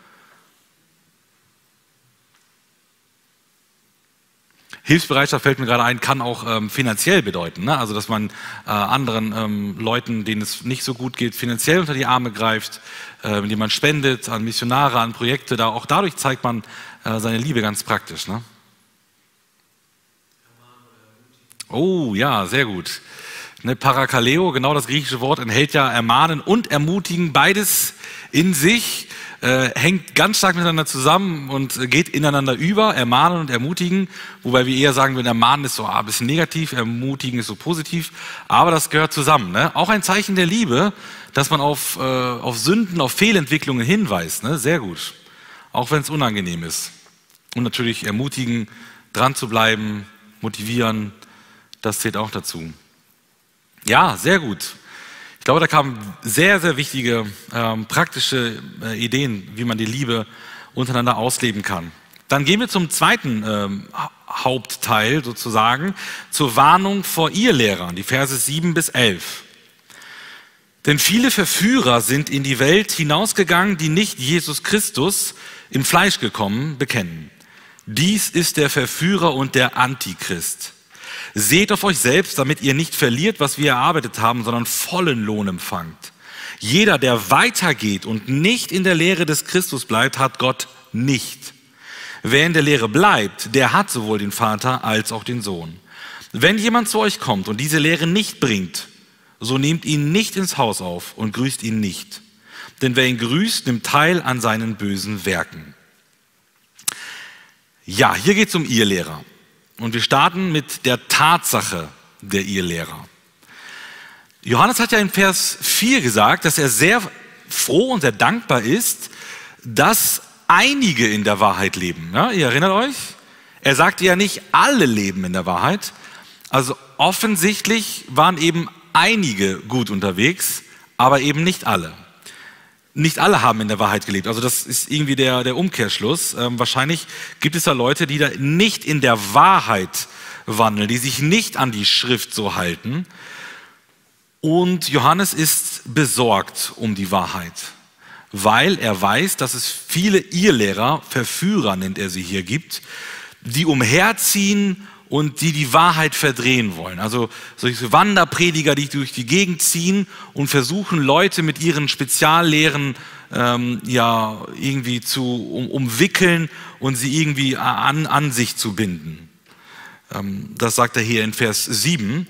Hilfsbereitschaft fällt mir gerade ein, kann auch finanziell bedeuten. Ne? Also dass man anderen Leuten, denen es nicht so gut geht, finanziell unter die Arme greift, indem man spendet an Missionare, an Projekte. Auch dadurch zeigt man seine Liebe ganz praktisch. Ne? Oh ja, sehr gut. Ne, Parakaleo, genau das griechische Wort, enthält ja ermahnen und ermutigen, beides in sich. Hängt ganz stark miteinander zusammen und geht ineinander über, ermahnen und ermutigen, wobei wir eher sagen würden, ermahnen ist so ein bisschen negativ, ermutigen ist so positiv, aber das gehört zusammen. Ne? Auch ein Zeichen der Liebe, dass man auf Sünden, auf Fehlentwicklungen hinweist, ne? Sehr gut, auch wenn es unangenehm ist. Und natürlich ermutigen, dran zu bleiben, motivieren, das zählt auch dazu. Ja, sehr gut. Ich glaube, da kamen sehr, sehr wichtige praktische Ideen, wie man die Liebe untereinander ausleben kann. Dann gehen wir zum zweiten Hauptteil sozusagen, zur Warnung vor Irrlehrern, die Verse 7 bis 11. Denn viele Verführer sind in die Welt hinausgegangen, die nicht Jesus Christus im Fleisch gekommen bekennen. Dies ist der Verführer und der Antichrist. Seht auf euch selbst, damit ihr nicht verliert, was wir erarbeitet haben, sondern vollen Lohn empfangt. Jeder, der weitergeht und nicht in der Lehre des Christus bleibt, hat Gott nicht. Wer in der Lehre bleibt, der hat sowohl den Vater als auch den Sohn. Wenn jemand zu euch kommt und diese Lehre nicht bringt, so nehmt ihn nicht ins Haus auf und grüßt ihn nicht. Denn wer ihn grüßt, nimmt teil an seinen bösen Werken. Ja, hier geht es um Irrlehrer. Und wir starten mit der Tatsache der Irrlehrer. Johannes hat ja in Vers 4 gesagt, dass er sehr froh und sehr dankbar ist, dass einige in der Wahrheit leben. Ja, ihr erinnert euch? Er sagte ja nicht, alle leben in der Wahrheit. Also offensichtlich waren eben einige gut unterwegs, aber eben nicht alle. Nicht alle haben in der Wahrheit gelebt. Also das ist irgendwie der Umkehrschluss. Wahrscheinlich gibt es da Leute, die da nicht in der Wahrheit wandeln, die sich nicht an die Schrift so halten. Und Johannes ist besorgt um die Wahrheit, weil er weiß, dass es viele Irrlehrer, Verführer nennt er sie hier, gibt, die umherziehen und die Wahrheit verdrehen wollen. Also solche Wanderprediger, die durch die Gegend ziehen und versuchen, Leute mit ihren Speziallehren irgendwie zu umwickeln und sie irgendwie an sich zu binden. Das sagt er hier in Vers 7.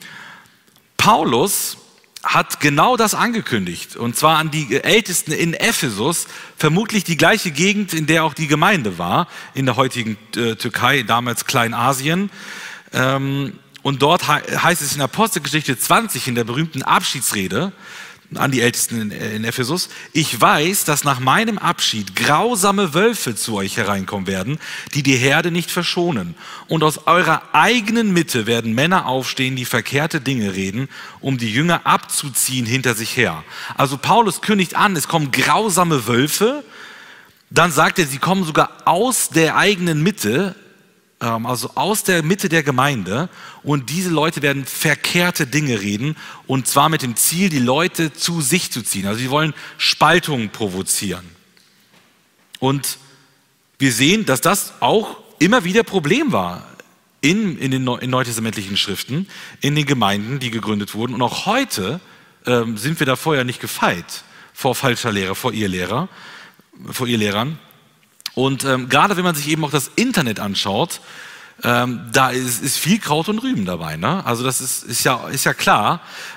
Paulus hat genau das angekündigt, und zwar an die Ältesten in Ephesus, vermutlich die gleiche Gegend, in der auch die Gemeinde war, in der heutigen Türkei, damals Kleinasien. Und dort heißt es in Apostelgeschichte 20 in der berühmten Abschiedsrede an die Ältesten in Ephesus: Ich weiß, dass nach meinem Abschied grausame Wölfe zu euch hereinkommen werden, die die Herde nicht verschonen. Und aus eurer eigenen Mitte werden Männer aufstehen, die verkehrte Dinge reden, um die Jünger abzuziehen hinter sich her. Also Paulus kündigt an, es kommen grausame Wölfe. Dann sagt er, sie kommen sogar aus der eigenen Mitte, also aus der Mitte der Gemeinde, und diese Leute werden verkehrte Dinge reden, und zwar mit dem Ziel, die Leute zu sich zu ziehen. Also sie wollen Spaltungen provozieren. Und wir sehen, dass das auch immer wieder Problem war in den neutestamentlichen Schriften, in den Gemeinden, die gegründet wurden. Und auch heute sind wir da vorher nicht gefeit vor falscher Lehre, vor Irrlehrer. vor Irrlehrern. Und gerade wenn man sich eben auch das Internet anschaut, da ist viel Kraut und Rüben dabei. Ne? Also das ist ja klar.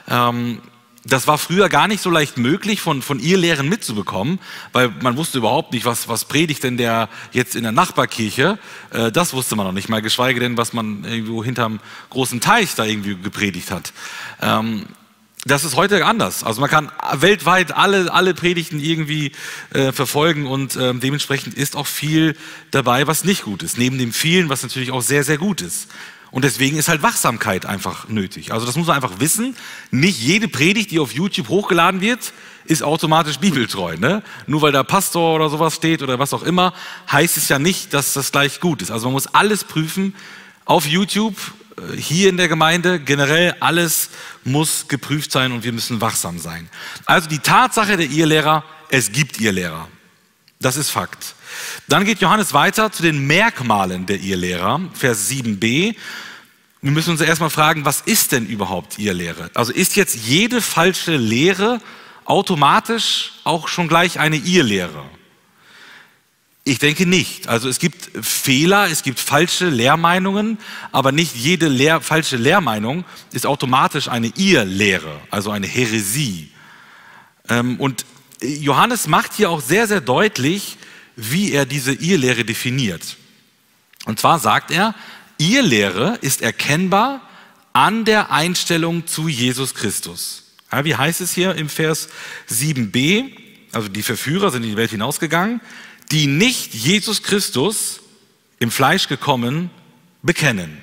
Das war früher gar nicht so leicht möglich, von Irrlehren mitzubekommen, weil man wusste überhaupt nicht, was predigt denn der jetzt in der Nachbarkirche. Das wusste man noch nicht mal, geschweige denn, was man irgendwo hinterm großen Teich da irgendwie gepredigt hat. Das ist heute anders. Also man kann weltweit alle Predigten irgendwie verfolgen und dementsprechend ist auch viel dabei, was nicht gut ist. Neben dem vielen, was natürlich auch sehr, sehr gut ist. Und deswegen ist halt Wachsamkeit einfach nötig. Also das muss man einfach wissen. Nicht jede Predigt, die auf YouTube hochgeladen wird, ist automatisch bibeltreu. Ne? Nur weil da Pastor oder sowas steht oder was auch immer, heißt es ja nicht, dass das gleich gut ist. Also man muss alles prüfen auf YouTube, hier in der Gemeinde, generell alles muss geprüft sein und wir müssen wachsam sein. Also die Tatsache der Irrlehrer, es gibt Irrlehrer. Das ist Fakt. Dann geht Johannes weiter zu den Merkmalen der Irrlehrer, Vers 7b. Wir müssen uns erstmal fragen, was ist denn überhaupt Irrlehre? Also ist jetzt jede falsche Lehre automatisch auch schon gleich eine Irrlehre? Ich denke nicht. Also es gibt Fehler, es gibt falsche Lehrmeinungen, aber nicht jede falsche Lehrmeinung ist automatisch eine Irrlehre, also eine Häresie. Und Johannes macht hier auch sehr, sehr deutlich, wie er diese Irrlehre definiert. Und zwar sagt er, Irrlehre ist erkennbar an der Einstellung zu Jesus Christus. Ja, wie heißt es hier im Vers 7b? Also die Verführer sind in die Welt hinausgegangen, die nicht Jesus Christus im Fleisch gekommen bekennen.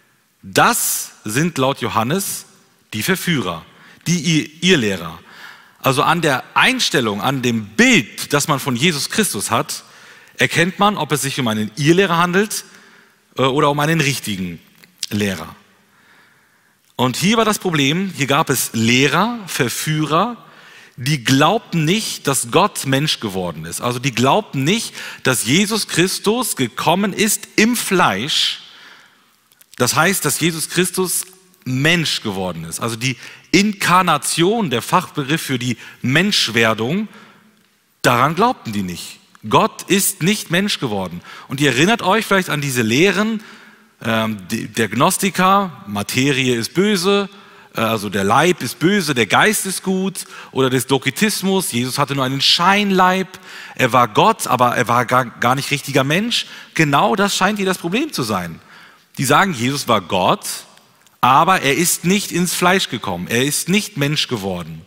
Das sind laut Johannes die Verführer, die Irrlehrer. Also an der Einstellung, an dem Bild, das man von Jesus Christus hat, erkennt man, ob es sich um einen Irrlehrer handelt oder um einen richtigen Lehrer. Und hier war das Problem, hier gab es Lehrer, Verführer, die glaubten nicht, dass Gott Mensch geworden ist. Also die glaubten nicht, dass Jesus Christus gekommen ist im Fleisch. Das heißt, dass Jesus Christus Mensch geworden ist. Also die Inkarnation, der Fachbegriff für die Menschwerdung, daran glaubten die nicht. Gott ist nicht Mensch geworden. Und ihr erinnert euch vielleicht an diese Lehren der Gnostiker, Materie ist böse, also der Leib ist böse, der Geist ist gut, oder des Doketismus, Jesus hatte nur einen Scheinleib, er war Gott, aber er war gar nicht richtiger Mensch. Genau das scheint hier das Problem zu sein. Die sagen, Jesus war Gott, aber er ist nicht ins Fleisch gekommen, er ist nicht Mensch geworden.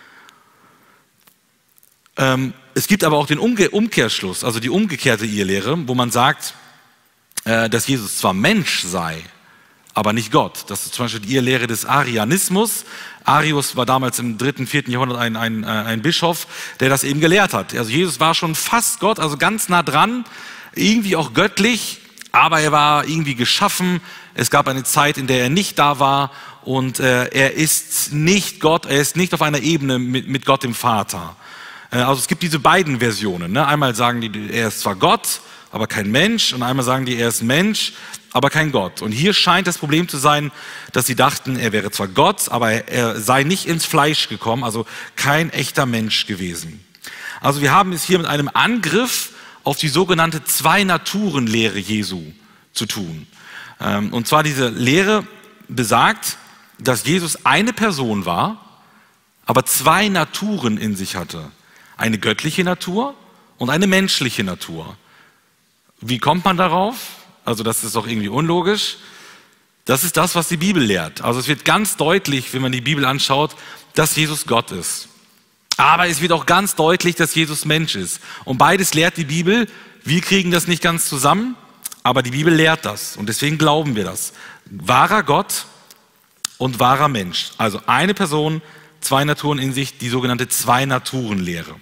Es gibt aber auch den Umkehrschluss, also die umgekehrte Irrlehre, wo man sagt, dass Jesus zwar Mensch sei, aber nicht Gott. Das ist zum Beispiel die Irrlehre des Arianismus. Arius war damals im 3., 4. Jahrhundert ein Bischof, der das eben gelehrt hat. Also Jesus war schon fast Gott, also ganz nah dran, irgendwie auch göttlich, aber er war irgendwie geschaffen. Es gab eine Zeit, in der er nicht da war und er ist nicht Gott, er ist nicht auf einer Ebene mit Gott dem Vater. Also es gibt diese beiden Versionen. Ne? Einmal sagen die, er ist zwar Gott, aber kein Mensch, und einmal sagen die, er ist Mensch, aber kein Gott. Und hier scheint das Problem zu sein, dass sie dachten, er wäre zwar Gott, aber er sei nicht ins Fleisch gekommen, also kein echter Mensch gewesen. Also wir haben es hier mit einem Angriff auf die sogenannte Zwei-Naturen-Lehre Jesu zu tun. Und zwar diese Lehre besagt, dass Jesus eine Person war, aber zwei Naturen in sich hatte. Eine göttliche Natur und eine menschliche Natur. Wie kommt man darauf? Also das ist doch irgendwie unlogisch. Das ist das, was die Bibel lehrt. Also es wird ganz deutlich, wenn man die Bibel anschaut, dass Jesus Gott ist. Aber es wird auch ganz deutlich, dass Jesus Mensch ist. Und beides lehrt die Bibel. Wir kriegen das nicht ganz zusammen, aber die Bibel lehrt das. Und deswegen glauben wir das. Wahrer Gott und wahrer Mensch. Also eine Person, zwei Naturen in sich, die sogenannte Zwei-Naturen-Lehre.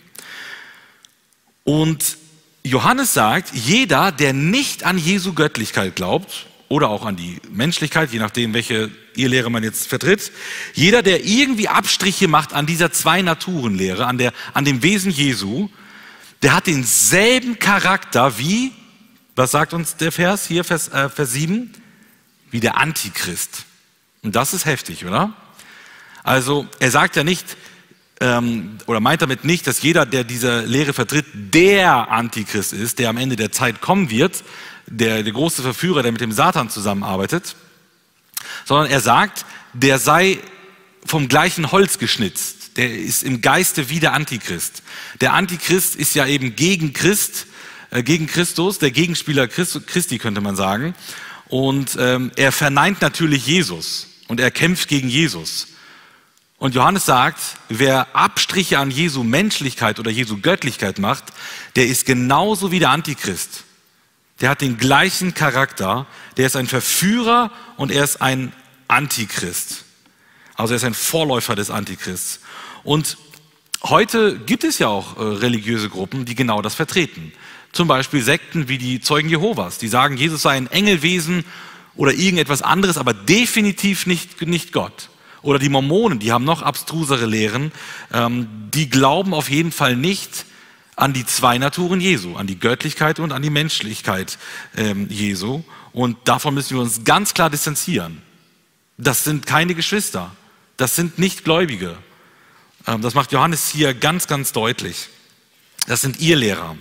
Und Johannes sagt, jeder, der nicht an Jesu Göttlichkeit glaubt oder auch an die Menschlichkeit, je nachdem, welche Irrlehre man jetzt vertritt, jeder, der irgendwie Abstriche macht an dieser Zwei-Naturen-Lehre, an dem Wesen Jesu, der hat denselben Charakter wie, was sagt uns der Vers hier, Vers 7? Wie der Antichrist. Und das ist heftig, oder? Also er sagt ja nicht, oder meint damit nicht, dass jeder, der diese Lehre vertritt, der Antichrist ist, der am Ende der Zeit kommen wird, der große Verführer, der mit dem Satan zusammenarbeitet, sondern er sagt, der sei vom gleichen Holz geschnitzt. Der ist im Geiste wie der Antichrist. Der Antichrist ist ja eben gegen Christus, der Gegenspieler Christi, könnte man sagen. Und er verneint natürlich Jesus und er kämpft gegen Jesus. Und Johannes sagt, wer Abstriche an Jesu Menschlichkeit oder Jesu Göttlichkeit macht, der ist genauso wie der Antichrist. Der hat den gleichen Charakter, der ist ein Verführer und er ist ein Antichrist. Also er ist ein Vorläufer des Antichrists. Und heute gibt es ja auch religiöse Gruppen, die genau das vertreten. Zum Beispiel Sekten wie die Zeugen Jehovas, die sagen, Jesus sei ein Engelwesen oder irgendetwas anderes, aber definitiv nicht Gott. Oder die Mormonen, die haben noch abstrusere Lehren, die glauben auf jeden Fall nicht an die zwei Naturen Jesu, an die Göttlichkeit und an die Menschlichkeit Jesu. Und davon müssen wir uns ganz klar distanzieren. Das sind keine Geschwister, das sind Nichtgläubige. Das macht Johannes hier ganz, ganz deutlich. Das sind Irrlehrer.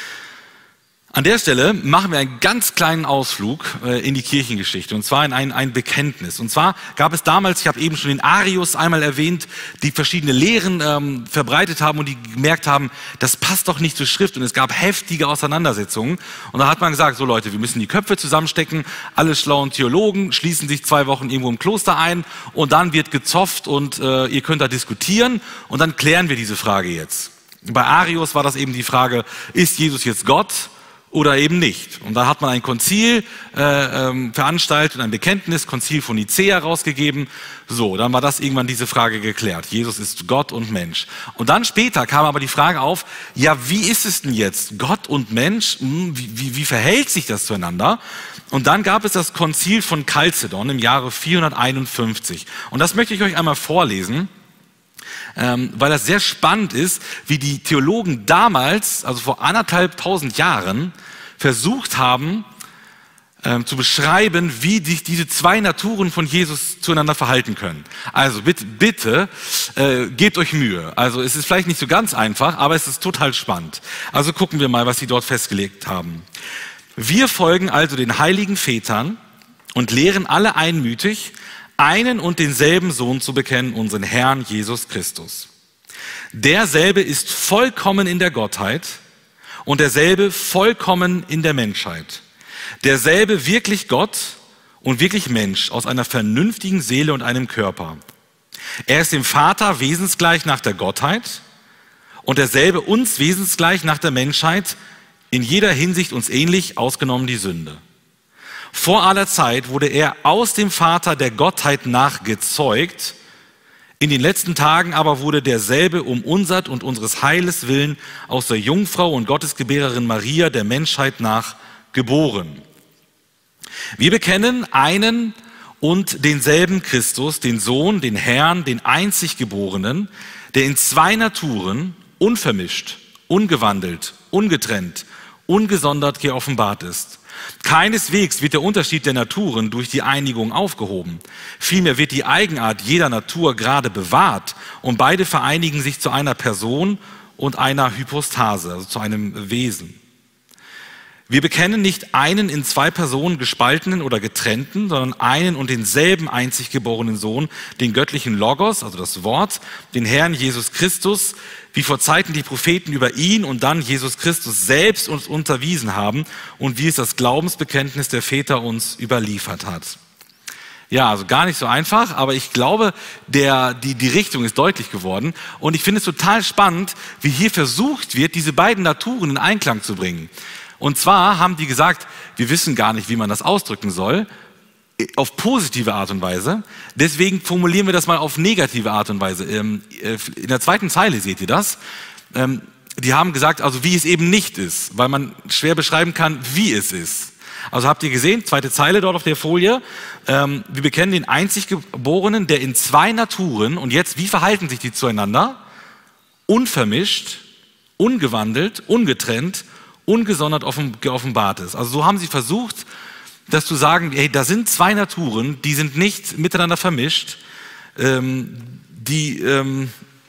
An der Stelle machen wir einen ganz kleinen Ausflug in die Kirchengeschichte, und zwar in ein Bekenntnis. Und zwar gab es damals, ich habe eben schon den Arius einmal erwähnt, die verschiedene Lehren verbreitet haben und die gemerkt haben, das passt doch nicht zur Schrift, und es gab heftige Auseinandersetzungen. Und da hat man gesagt, so Leute, wir müssen die Köpfe zusammenstecken, alle schlauen Theologen schließen sich 2 Wochen irgendwo im Kloster ein und dann wird gezofft und ihr könnt da diskutieren und dann klären wir diese Frage jetzt. Bei Arius war das eben die Frage, ist Jesus jetzt Gott oder eben nicht? Und da hat man ein Konzil veranstaltet und ein Bekenntnis, Konzil von Nicäa rausgegeben. So, dann war das irgendwann diese Frage geklärt. Jesus ist Gott und Mensch. Und dann später kam aber die Frage auf, ja, wie ist es denn jetzt? Gott und Mensch, wie verhält sich das zueinander? Und dann gab es das Konzil von Chalcedon im Jahre 451. Und das möchte ich euch einmal vorlesen, weil das sehr spannend ist, wie die Theologen damals, also vor 1500 Jahren, versucht haben zu beschreiben, wie sich diese zwei Naturen von Jesus zueinander verhalten können. Also bitte gebt euch Mühe. Also es ist vielleicht nicht so ganz einfach, aber es ist total spannend. Also gucken wir mal, was sie dort festgelegt haben. Wir folgen also den heiligen Vätern und lehren alle einmütig, einen und denselben Sohn zu bekennen, unseren Herrn Jesus Christus. Derselbe ist vollkommen in der Gottheit und derselbe vollkommen in der Menschheit. Derselbe wirklich Gott und wirklich Mensch aus einer vernünftigen Seele und einem Körper. Er ist dem Vater wesensgleich nach der Gottheit und derselbe uns wesensgleich nach der Menschheit, in jeder Hinsicht uns ähnlich, ausgenommen die Sünde. Vor aller Zeit wurde er aus dem Vater der Gottheit nach gezeugt. In den letzten Tagen aber wurde derselbe um unsert und unseres Heiles willen aus der Jungfrau und Gottesgebärerin Maria der Menschheit nach geboren. Wir bekennen einen und denselben Christus, den Sohn, den Herrn, den einzig Geborenen, der in zwei Naturen, unvermischt, ungewandelt, ungetrennt, ungesondert geoffenbart ist. Keineswegs wird der Unterschied der Naturen durch die Einigung aufgehoben. Vielmehr wird die Eigenart jeder Natur gerade bewahrt und beide vereinigen sich zu einer Person und einer Hypostase, also zu einem Wesen. Wir bekennen nicht einen in zwei Personen gespaltenen oder getrennten, sondern einen und denselben einzig geborenen Sohn, den göttlichen Logos, also das Wort, den Herrn Jesus Christus, wie vor Zeiten die Propheten über ihn und dann Jesus Christus selbst uns unterwiesen haben und wie es das Glaubensbekenntnis der Väter uns überliefert hat. Ja, also gar nicht so einfach, aber ich glaube, die Richtung ist deutlich geworden. Und ich finde es total spannend, wie hier versucht wird, diese beiden Naturen in Einklang zu bringen. Und zwar haben die gesagt, wir wissen gar nicht, wie man das ausdrücken soll, auf positive Art und Weise. Deswegen formulieren wir das mal auf negative Art und Weise. In der zweiten Zeile seht ihr das. Die haben gesagt, also wie es eben nicht ist, weil man schwer beschreiben kann, wie es ist. Also habt ihr gesehen, zweite Zeile dort auf der Folie. Wir bekennen den einzig Geborenen, der in zwei Naturen, und jetzt, wie verhalten sich die zueinander? Unvermischt, ungewandelt, ungetrennt, ungesondert geoffenbart ist. Also so haben sie versucht, das zu sagen, hey, da sind zwei Naturen, die sind nicht miteinander vermischt, die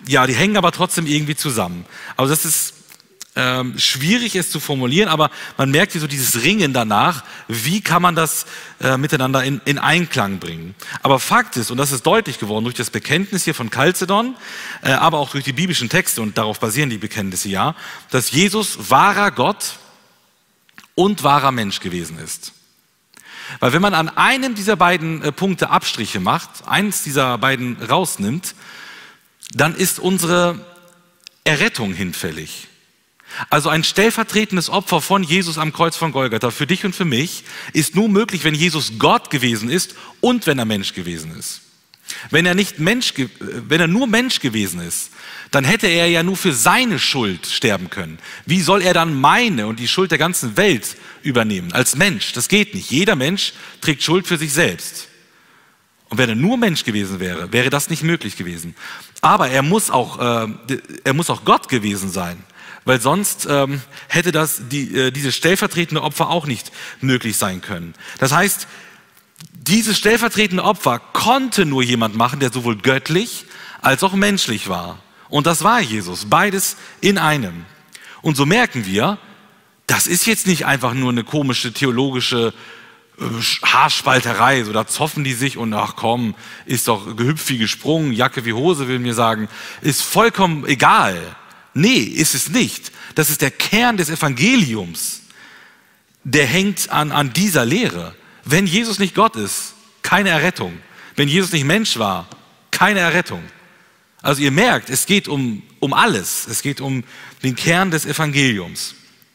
ja, die hängen aber trotzdem irgendwie zusammen. Also das ist schwierig, es zu formulieren, aber man merkt hier so dieses Ringen danach, wie kann man das miteinander in Einklang bringen. Aber Fakt ist, und das ist deutlich geworden durch das Bekenntnis hier von Chalcedon, aber auch durch die biblischen Texte, und darauf basieren die Bekenntnisse ja, dass Jesus wahrer Gott und wahrer Mensch gewesen ist. Weil wenn man an einem dieser beiden Punkte Abstriche macht, eins dieser beiden rausnimmt, dann ist unsere Errettung hinfällig. Also ein stellvertretendes Opfer von Jesus am Kreuz von Golgatha für dich und für mich ist nur möglich, wenn Jesus Gott gewesen ist und wenn er Mensch gewesen ist. Wenn er nur Mensch gewesen ist, dann hätte er ja nur für seine Schuld sterben können. Wie soll er dann meine und die Schuld der ganzen Welt übernehmen als Mensch? Das geht nicht. Jeder Mensch trägt Schuld für sich selbst. Und wenn er nur Mensch gewesen wäre, wäre das nicht möglich gewesen. Aber er muss auch Gott gewesen sein. Weil sonst hätte dieses stellvertretende Opfer auch nicht möglich sein können. Das heißt, dieses stellvertretende Opfer konnte nur jemand machen, der sowohl göttlich als auch menschlich war. Und das war Jesus, beides in einem. Und so merken wir, das ist jetzt nicht einfach nur eine komische theologische Haarspalterei, so da zoffen die sich und ach komm, ist doch gehüpft wie gesprungen, Jacke wie Hose, will mir sagen, ist vollkommen egal. Nee, ist es nicht. Das ist der Kern des Evangeliums. Der hängt an dieser Lehre. Wenn Jesus nicht Gott ist, keine Errettung. Wenn Jesus nicht Mensch war, keine Errettung. Also ihr merkt, es geht um alles. Es geht um den Kern des Evangeliums.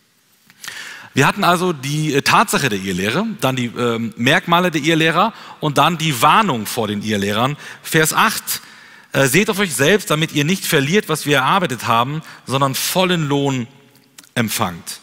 Wir hatten also die Tatsache der Irrlehre, dann die Merkmale der Irrlehrer und dann die Warnung vor den Irrlehrern. Vers 8. Seht auf euch selbst, damit ihr nicht verliert, was wir erarbeitet haben, sondern vollen Lohn empfangt.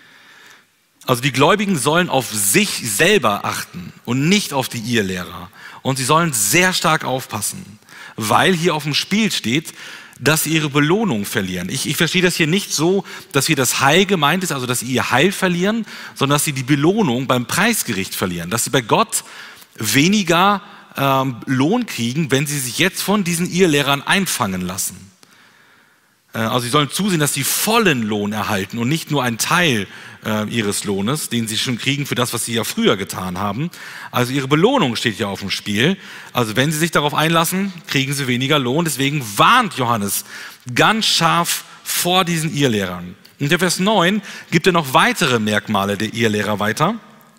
Also die Gläubigen sollen auf sich selber achten und nicht auf die Irrlehrer. Und sie sollen sehr stark aufpassen, weil hier auf dem Spiel steht, dass sie ihre Belohnung verlieren. Ich verstehe das hier nicht so, dass hier das Heil gemeint ist, also dass sie ihr Heil verlieren, sondern dass sie die Belohnung beim Preisgericht verlieren, dass sie bei Gott weniger Lohn kriegen, wenn sie sich jetzt von diesen Irrlehrern einfangen lassen. Also sie sollen zusehen, dass sie vollen Lohn erhalten und nicht nur einen Teil ihres Lohnes, den sie schon kriegen für das, was sie ja früher getan haben. Also ihre Belohnung steht ja auf dem Spiel. Also wenn sie sich darauf einlassen, kriegen sie weniger Lohn. Deswegen warnt Johannes ganz scharf vor diesen Irrlehrern. Und der Vers 9 gibt er noch weitere Merkmale der Irrlehrer weiter.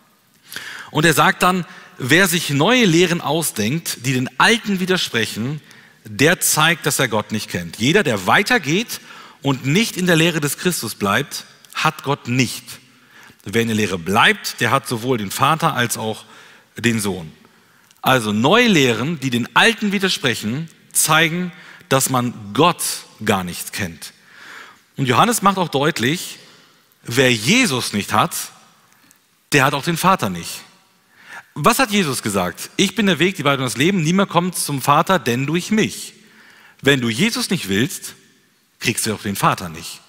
Und er sagt dann, wer sich neue Lehren ausdenkt, die den alten widersprechen, der zeigt, dass er Gott nicht kennt. Jeder, der weitergeht und nicht in der Lehre des Christus bleibt, hat Gott nicht. Wer in der Lehre bleibt, der hat sowohl den Vater als auch den Sohn. Also neue Lehren, die den alten widersprechen, zeigen, dass man Gott gar nicht kennt. Und Johannes macht auch deutlich, wer Jesus nicht hat, der hat auch den Vater nicht. Was hat Jesus gesagt? Ich bin der Weg, die Wahrheit und das Leben. Niemand kommt zum Vater, denn durch mich. Wenn du Jesus nicht willst, kriegst du auch den Vater nicht.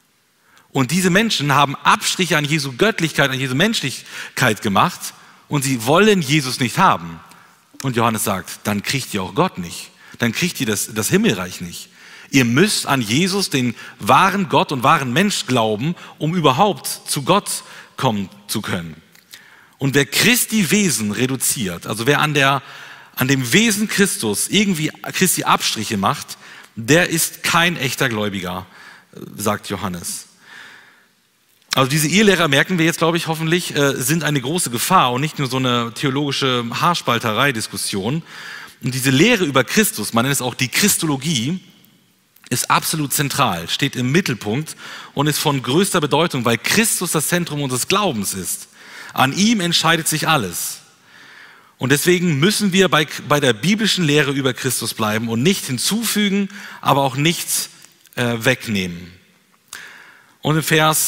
Und diese Menschen haben Abstriche an Jesu Göttlichkeit, an Jesu Menschlichkeit gemacht und sie wollen Jesus nicht haben. Und Johannes sagt, dann kriegt ihr auch Gott nicht. Dann kriegt ihr das Himmelreich nicht. Ihr müsst an Jesus, den wahren Gott und wahren Mensch glauben, um überhaupt zu Gott kommen zu können. Und wer Christi Wesen reduziert, also wer an dem Wesen Christus irgendwie Christi Abstriche macht, der ist kein echter Gläubiger, sagt Johannes. Also diese Irrlehrer, merken wir jetzt, glaube ich, hoffentlich, sind eine große Gefahr und nicht nur so eine theologische Haarspalterei-Diskussion. Und diese Lehre über Christus, man nennt es auch die Christologie, ist absolut zentral, steht im Mittelpunkt und ist von größter Bedeutung, weil Christus das Zentrum unseres Glaubens ist. An ihm entscheidet sich alles. Und deswegen müssen wir bei der biblischen Lehre über Christus bleiben und nicht hinzufügen, aber auch nichts wegnehmen. Und in Vers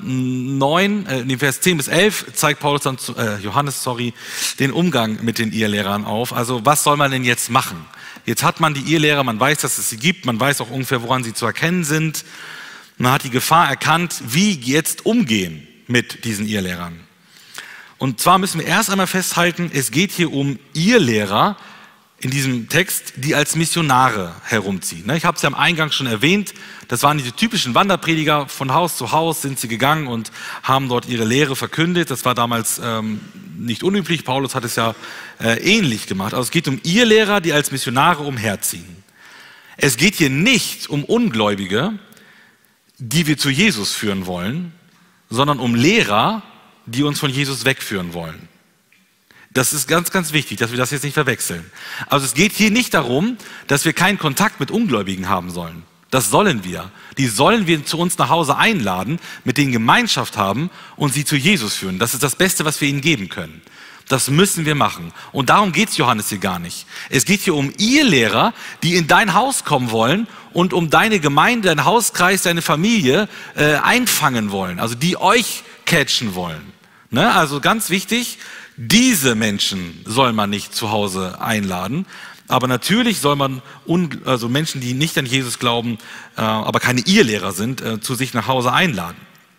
10 bis 11 zeigt Johannes den Umgang mit den Irrlehrern auf. Also was soll man denn jetzt machen? Jetzt hat man die Irrlehrer, man weiß, dass es sie gibt, man weiß auch ungefähr, woran sie zu erkennen sind. Man hat die Gefahr erkannt, wie jetzt umgehen mit diesen Irrlehrern. Und zwar müssen wir erst einmal festhalten, es geht hier um Irrlehrer in diesem Text, die als Missionare herumziehen. Ich habe es ja am Eingang schon erwähnt, das waren diese typischen Wanderprediger, von Haus zu Haus sind sie gegangen und haben dort ihre Lehre verkündet. Das war damals nicht unüblich, Paulus hat es ja ähnlich gemacht. Also es geht um Irrlehrer, die als Missionare umherziehen. Es geht hier nicht um Ungläubige, die wir zu Jesus führen wollen, sondern um Lehrer, die uns von Jesus wegführen wollen. Das ist ganz, ganz wichtig, dass wir das jetzt nicht verwechseln. Also es geht hier nicht darum, dass wir keinen Kontakt mit Ungläubigen haben sollen. Das sollen wir. Die sollen wir zu uns nach Hause einladen, mit denen Gemeinschaft haben und sie zu Jesus führen. Das ist das Beste, was wir ihnen geben können. Das müssen wir machen. Und darum geht es Johannes hier gar nicht. Es geht hier um Irrlehrer, die in dein Haus kommen wollen und um deine Gemeinde, deinen Hauskreis, deine Familie einfangen wollen. Also die euch catchen wollen. Ne? Also ganz wichtig, diese Menschen soll man nicht zu Hause einladen. Aber natürlich soll man also Menschen, die nicht an Jesus glauben, aber keine Irrlehrer sind, zu sich nach Hause einladen.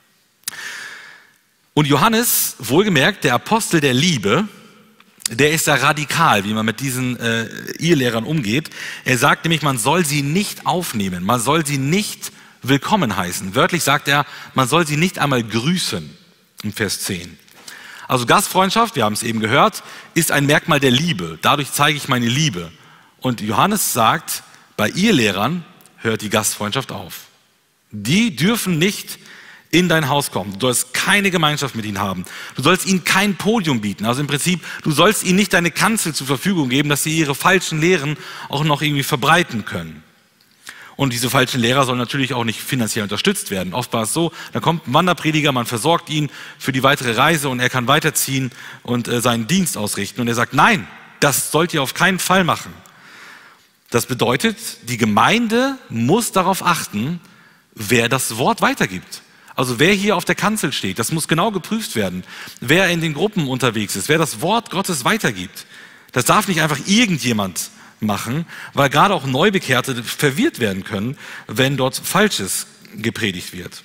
Und Johannes, wohlgemerkt, der Apostel der Liebe, der ist da radikal, wie man mit diesen Irrlehrern umgeht. Er sagt nämlich, man soll sie nicht aufnehmen, man soll sie nicht willkommen heißen. Wörtlich sagt er, man soll sie nicht einmal grüßen, im Vers 10. Also Gastfreundschaft, wir haben es eben gehört, ist ein Merkmal der Liebe. Dadurch zeige ich meine Liebe. Und Johannes sagt, bei Irrlehrern hört die Gastfreundschaft auf. Die dürfen nicht in dein Haus kommen. Du sollst keine Gemeinschaft mit ihnen haben. Du sollst ihnen kein Podium bieten. Also im Prinzip, du sollst ihnen nicht deine Kanzel zur Verfügung geben, dass sie ihre falschen Lehren auch noch irgendwie verbreiten können. Und diese falschen Lehrer sollen natürlich auch nicht finanziell unterstützt werden. Oft war es so, da kommt ein Wanderprediger, man versorgt ihn für die weitere Reise und er kann weiterziehen und seinen Dienst ausrichten. Und er sagt, nein, das sollt ihr auf keinen Fall machen. Das bedeutet, die Gemeinde muss darauf achten, wer das Wort weitergibt. Also wer hier auf der Kanzel steht, das muss genau geprüft werden. Wer in den Gruppen unterwegs ist, wer das Wort Gottes weitergibt. Das darf nicht einfach irgendjemand machen, weil gerade auch Neubekehrte verwirrt werden können, wenn dort Falsches gepredigt wird.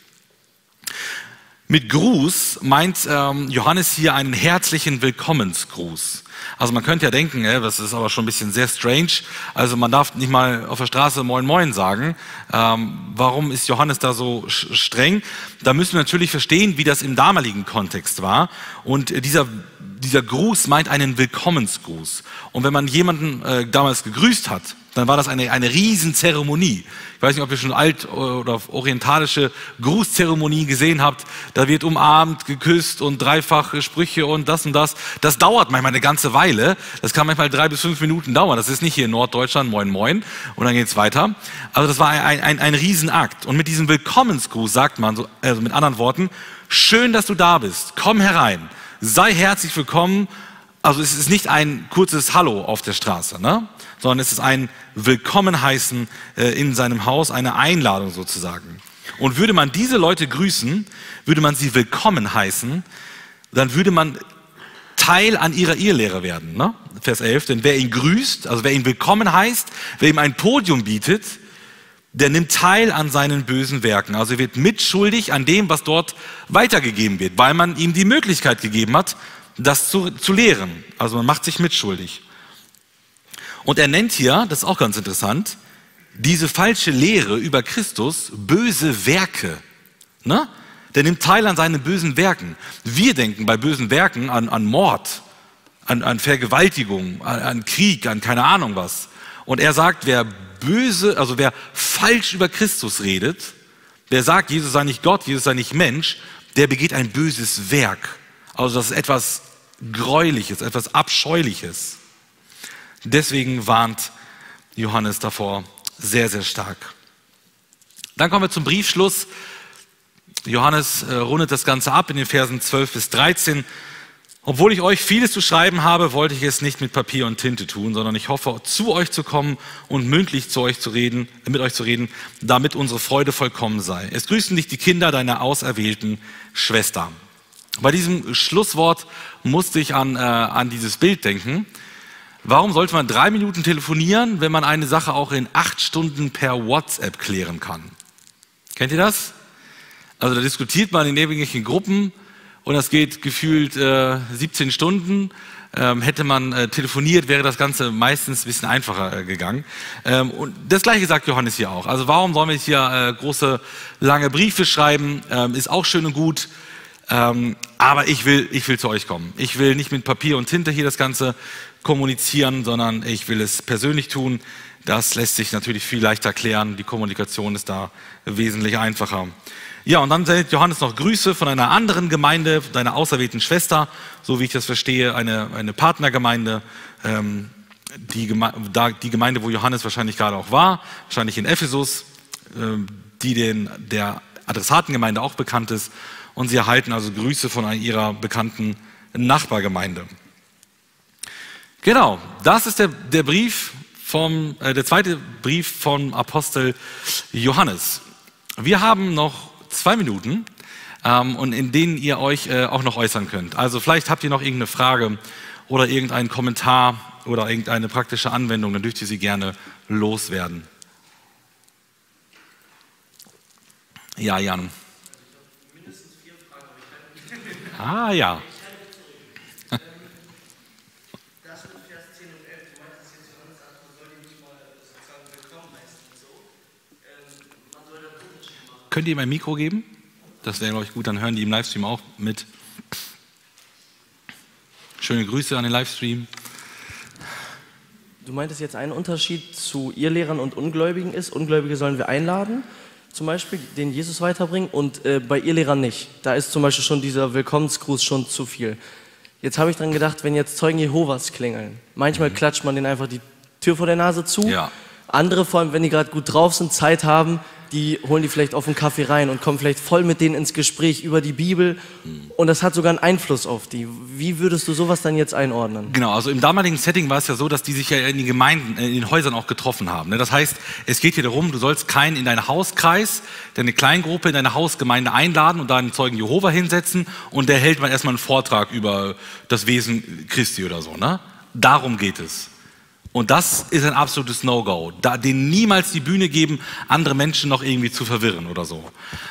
Mit Gruß meint Johannes hier einen herzlichen Willkommensgruß. Also man könnte ja denken, das ist aber schon ein bisschen sehr strange, also man darf nicht mal auf der Straße Moin Moin sagen. Warum ist Johannes da so streng? Da müssen wir natürlich verstehen, wie das im damaligen Kontext war. Und dieser Gruß meint einen Willkommensgruß. Und wenn man jemanden damals gegrüßt hat, dann war das eine Riesenzeremonie. Ich weiß nicht, ob ihr schon oder orientalische Grußzeremonien gesehen habt. Da wird umarmt, geküsst und dreifache Sprüche und das und das. Das dauert manchmal eine ganze Weile. Das kann manchmal 3 bis 5 Minuten dauern. Das ist nicht hier in Norddeutschland, Moin Moin, und dann geht's weiter. Also das war ein Riesenakt. Und mit diesem Willkommensgruß sagt man, also mit anderen Worten, schön, dass du da bist. Komm herein. Sei herzlich willkommen. Also es ist nicht ein kurzes Hallo auf der Straße, ne? Sondern es ist ein Willkommenheißen in seinem Haus, eine Einladung sozusagen. Und würde man diese Leute grüßen, würde man sie willkommen heißen, dann würde man Teil an ihrer Irrlehre werden. Ne? Vers 11, denn wer ihn grüßt, also wer ihn willkommen heißt, wer ihm ein Podium bietet, der nimmt teil an seinen bösen Werken. Also er wird mitschuldig an dem, was dort weitergegeben wird, weil man ihm die Möglichkeit gegeben hat, das zu lehren. Also man macht sich mitschuldig. Und er nennt hier, das ist auch ganz interessant, diese falsche Lehre über Christus böse Werke. Ne? Der nimmt teil an seinen bösen Werken. Wir denken bei bösen Werken an Mord, an Vergewaltigung, an Krieg, an keine Ahnung was. Und er sagt, wer falsch über Christus redet, wer sagt, Jesus sei nicht Gott, Jesus sei nicht Mensch, der begeht ein böses Werk. Also das ist etwas Gräuliches, etwas Abscheuliches. Deswegen warnt Johannes davor sehr, sehr stark. Dann kommen wir zum Briefschluss. Johannes rundet das Ganze ab in den Versen 12 bis 13. Obwohl ich euch vieles zu schreiben habe, wollte ich es nicht mit Papier und Tinte tun, sondern ich hoffe, zu euch zu kommen und mündlich mit euch zu reden, damit unsere Freude vollkommen sei. Es grüßen dich die Kinder deiner auserwählten Schwester. Bei diesem Schlusswort musste ich an dieses Bild denken. Warum sollte man 3 Minuten telefonieren, wenn man eine Sache auch in 8 Stunden per WhatsApp klären kann? Kennt ihr das? Also da diskutiert man in irgendwelchen Gruppen und das geht gefühlt 17 Stunden Hätte man telefoniert, wäre das Ganze meistens ein bisschen einfacher gegangen. Und das Gleiche sagt Johannes hier auch. Also warum sollen wir jetzt hier große, lange Briefe schreiben? Ist auch schön und gut. Aber ich will zu euch kommen. Ich will nicht mit Papier und Tinte hier das Ganze kommunizieren, sondern ich will es persönlich tun. Das lässt sich natürlich viel leichter klären. Die Kommunikation ist da wesentlich einfacher. Ja, und dann sendet Johannes noch Grüße von einer anderen Gemeinde, deiner auserwählten Schwester, so wie ich das verstehe, eine Partnergemeinde, die Gemeinde, wo Johannes wahrscheinlich gerade auch war, wahrscheinlich in Ephesus, die der Adressatengemeinde auch bekannt ist. Und sie erhalten also Grüße von ihrer bekannten Nachbargemeinde. Genau, das ist der zweite Brief vom Apostel Johannes. Wir haben noch 2 Minuten, und in denen ihr euch auch noch äußern könnt. Also vielleicht habt ihr noch irgendeine Frage oder irgendeinen Kommentar oder irgendeine praktische Anwendung, dann dürft ihr sie gerne loswerden. Ja, Jan. Mindestens 4 Fragen, aber ich halte mich. Ah, ja. Das mit Vers 10 und 11, du meintest jetzt, Johannes sagt, man soll die nicht mal sozusagen willkommen heißen und so. Man soll da Unterschied machen. Könnt ihr ihm ein Mikro geben? Das wäre, glaube ich, gut, dann hören die im Livestream auch mit. Schöne Grüße an den Livestream. Du meintest jetzt, ein Unterschied zu Irrlehrern und Ungläubigen ist, Ungläubige sollen wir einladen, zum Beispiel, den Jesus weiterbringen, und bei Irrlehrern nicht. Da ist zum Beispiel schon dieser Willkommensgruß schon zu viel. Jetzt habe ich dran gedacht, wenn jetzt Zeugen Jehovas klingeln, manchmal klatscht man denen einfach die Tür vor der Nase zu. Ja. Andere, vor allem wenn die gerade gut drauf sind, Zeit haben, die holen die vielleicht auf einen Kaffee rein und kommen vielleicht voll mit denen ins Gespräch über die Bibel. Und das hat sogar einen Einfluss auf die. Wie würdest du sowas dann jetzt einordnen? Genau, also im damaligen Setting war es ja so, dass die sich ja in den Gemeinden, in den Häusern auch getroffen haben. Das heißt, es geht hier darum, du sollst keinen in deinen Hauskreis, deine Kleingruppe in deine Hausgemeinde einladen und da einen Zeugen Jehova hinsetzen und der hält mal erstmal einen Vortrag über das Wesen Christi oder so. Ne? Darum geht es. Und das ist ein absolutes No-Go. Denen niemals die Bühne geben, andere Menschen noch irgendwie zu verwirren oder so.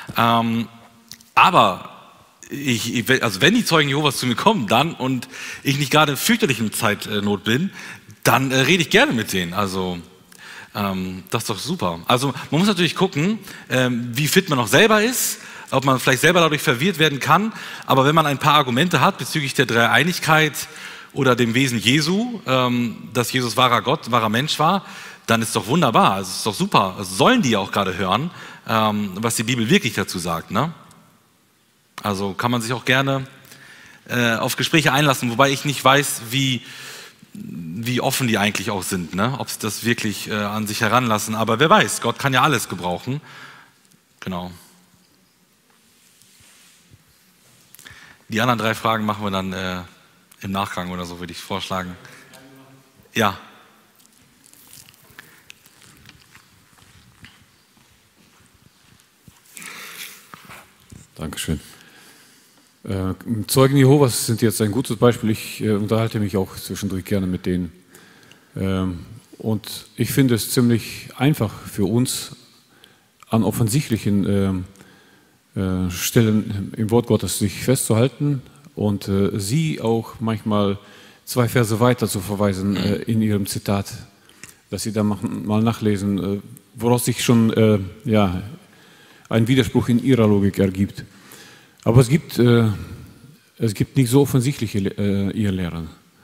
Aber also wenn die Zeugen Jehovas zu mir kommen dann und ich nicht gerade fürchterlich in Zeitnot bin, dann rede ich gerne mit denen. Also das ist doch super. Also man muss natürlich gucken, wie fit man noch selber ist, ob man vielleicht selber dadurch verwirrt werden kann. Aber wenn man ein paar Argumente hat bezüglich der Dreieinigkeit oder dem Wesen Jesu, dass Jesus wahrer Gott, wahrer Mensch war, dann ist doch wunderbar, also ist doch super. Also sollen die auch gerade hören, was die Bibel wirklich dazu sagt. Ne? Also kann man sich auch gerne auf Gespräche einlassen, wobei ich nicht weiß, wie offen die eigentlich auch sind, ne? Ob sie das wirklich an sich heranlassen. Aber wer weiß, Gott kann ja alles gebrauchen. Genau. Die anderen 3 Fragen machen wir dann im Nachgang oder so, würde ich vorschlagen. Ja. Dankeschön. Zeugen Jehovas sind jetzt ein gutes Beispiel. Ich unterhalte mich auch zwischendurch gerne mit denen. Und ich finde es ziemlich einfach für uns, an offensichtlichen Stellen im Wort Gottes sich festzuhalten und sie auch manchmal 2 Verse weiter zu verweisen in ihrem Zitat, dass sie da mal nachlesen, woraus sich schon ein Widerspruch in ihrer Logik ergibt. Aber es gibt nicht so offensichtliche Irrlehrer,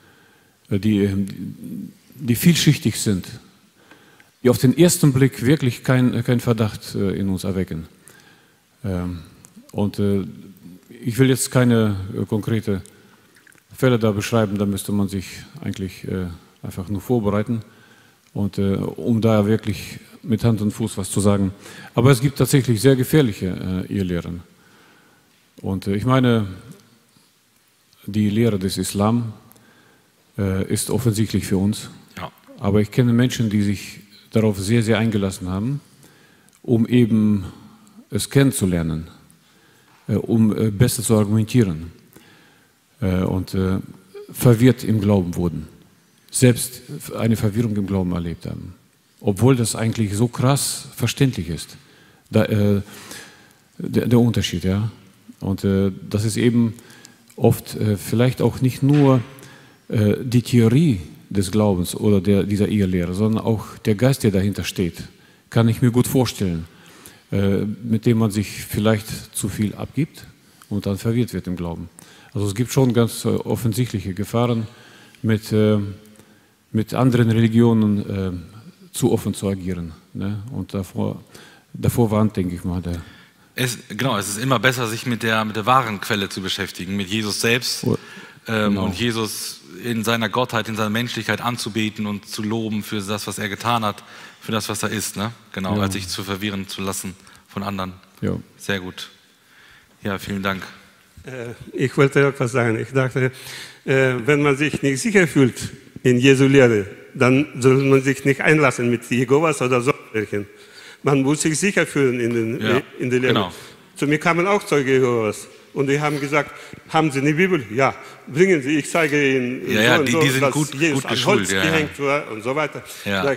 die vielschichtig sind, die auf den ersten Blick wirklich kein Verdacht in uns erwecken. Und ich will jetzt keine konkrete Fälle da beschreiben, da müsste man sich eigentlich einfach nur vorbereiten, und um da wirklich mit Hand und Fuß was zu sagen. Aber es gibt tatsächlich sehr gefährliche Irrlehrer. Und ich meine, die Lehre des Islam ist offensichtlich für uns. Ja. Aber ich kenne Menschen, die sich darauf sehr, sehr eingelassen haben, um eben es kennenzulernen, um besser zu argumentieren und verwirrt im Glauben wurden. Selbst eine Verwirrung im Glauben erlebt haben. Obwohl das eigentlich so krass verständlich ist. Der Unterschied, ja. Und das ist eben oft vielleicht auch nicht nur die Theorie des Glaubens oder dieser Irrlehre, sondern auch der Geist, der dahinter steht, kann ich mir gut vorstellen, mit dem man sich vielleicht zu viel abgibt und dann verwirrt wird im Glauben. Also es gibt schon ganz offensichtliche Gefahren, mit anderen Religionen zu offen zu agieren. Ne? Und davor warnt, denke ich mal, es ist immer besser, sich mit der wahren Quelle zu beschäftigen, mit Jesus selbst genau. und Jesus in seiner Gottheit, in seiner Menschlichkeit anzubeten und zu loben für das, was er getan hat, für das, was er ist. Ne? Genau, als sich zu verwirren zu lassen von anderen. Ja. Sehr gut. Ja, vielen Dank. Ich wollte auch was sagen. Ich dachte, wenn man sich nicht sicher fühlt in Jesu Lehre, dann soll man sich nicht einlassen mit Jehovas oder solchen. Man muss sich sicher fühlen in der Lehre. Genau. Zu mir kamen auch Zeuge Jehovas und die haben gesagt, haben Sie eine Bibel? Ja, bringen Sie, ich zeige Ihnen, die sind dass gut Jesus an Holz gehängt war und so weiter. Ja.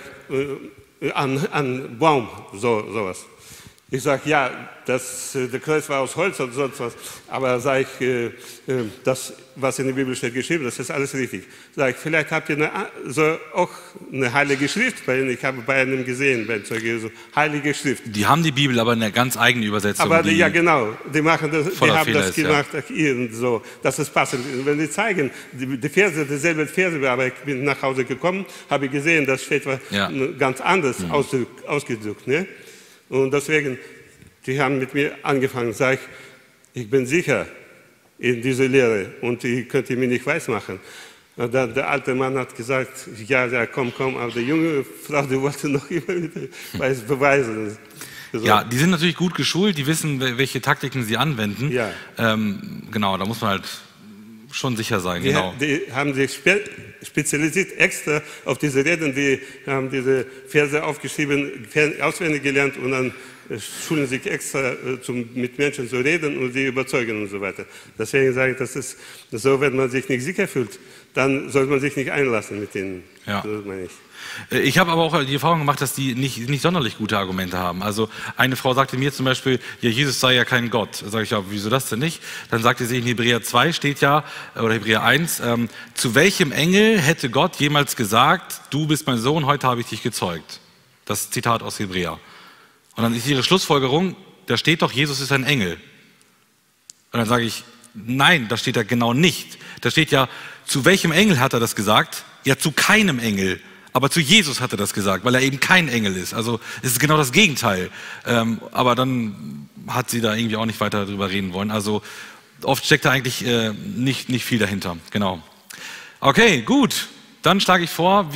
An Baum, sowas. Ich sage, ja, der Kreuz war aus Holz und sonst was. Aber sage ich, das, was in der Bibel steht geschrieben, das ist alles richtig. Sage ich, vielleicht habt ihr auch eine heilige Schrift bei Ihnen. Ich habe bei einem gesehen, bei Zeuge Jesu, heilige Schrift. Die haben die Bibel, aber in einer ganz eigenen Übersetzung. Aber ja, genau, die haben das gemacht, so, dass es passend ist. Wenn die zeigen, die Verse, dieselben Verse, aber ich bin nach Hause gekommen, habe ich gesehen, das steht ganz anders ausgedrückt. Ne? Und deswegen, die haben mit mir angefangen, sage ich bin sicher in dieser Lehre und die könnt ihr mir nicht weismachen. Und dann der alte Mann hat gesagt, ja, komm, aber die junge Frau, die wollte noch immer wieder beweisen. So. Ja, die sind natürlich gut geschult, die wissen, welche Taktiken sie anwenden. Ja. Genau, da muss man halt schon sicher sein. Die haben sich spezialisiert extra auf diese Reden, die haben diese Verse aufgeschrieben, auswendig gelernt und dann schulen sich extra, mit Menschen zu reden und sie überzeugen und so weiter. Deswegen sage ich, das ist so, wenn man sich nicht sicher fühlt, dann sollte man sich nicht einlassen mit denen. Ja. So meine ich. Ich habe aber auch die Erfahrung gemacht, dass die nicht sonderlich gute Argumente haben. Also eine Frau sagte mir zum Beispiel, ja, Jesus sei ja kein Gott. Da sage ich, ja, wieso das denn nicht? Dann sagte sie, in Hebräer 2 steht ja, oder Hebräer 1, zu welchem Engel hätte Gott jemals gesagt, du bist mein Sohn, heute habe ich dich gezeugt? Das Zitat aus Hebräer. Und dann ist ihre Schlussfolgerung, da steht doch, Jesus ist ein Engel. Und dann sage ich, nein, das steht da genau nicht. Da steht ja, zu welchem Engel hat er das gesagt? Ja, zu keinem Engel. Aber zu Jesus hat er das gesagt, weil er eben kein Engel ist. Also es ist genau das Gegenteil. Aber dann hat sie da irgendwie auch nicht weiter drüber reden wollen. Also oft steckt da eigentlich nicht viel dahinter. Genau. Okay, gut. Dann schlage ich vor,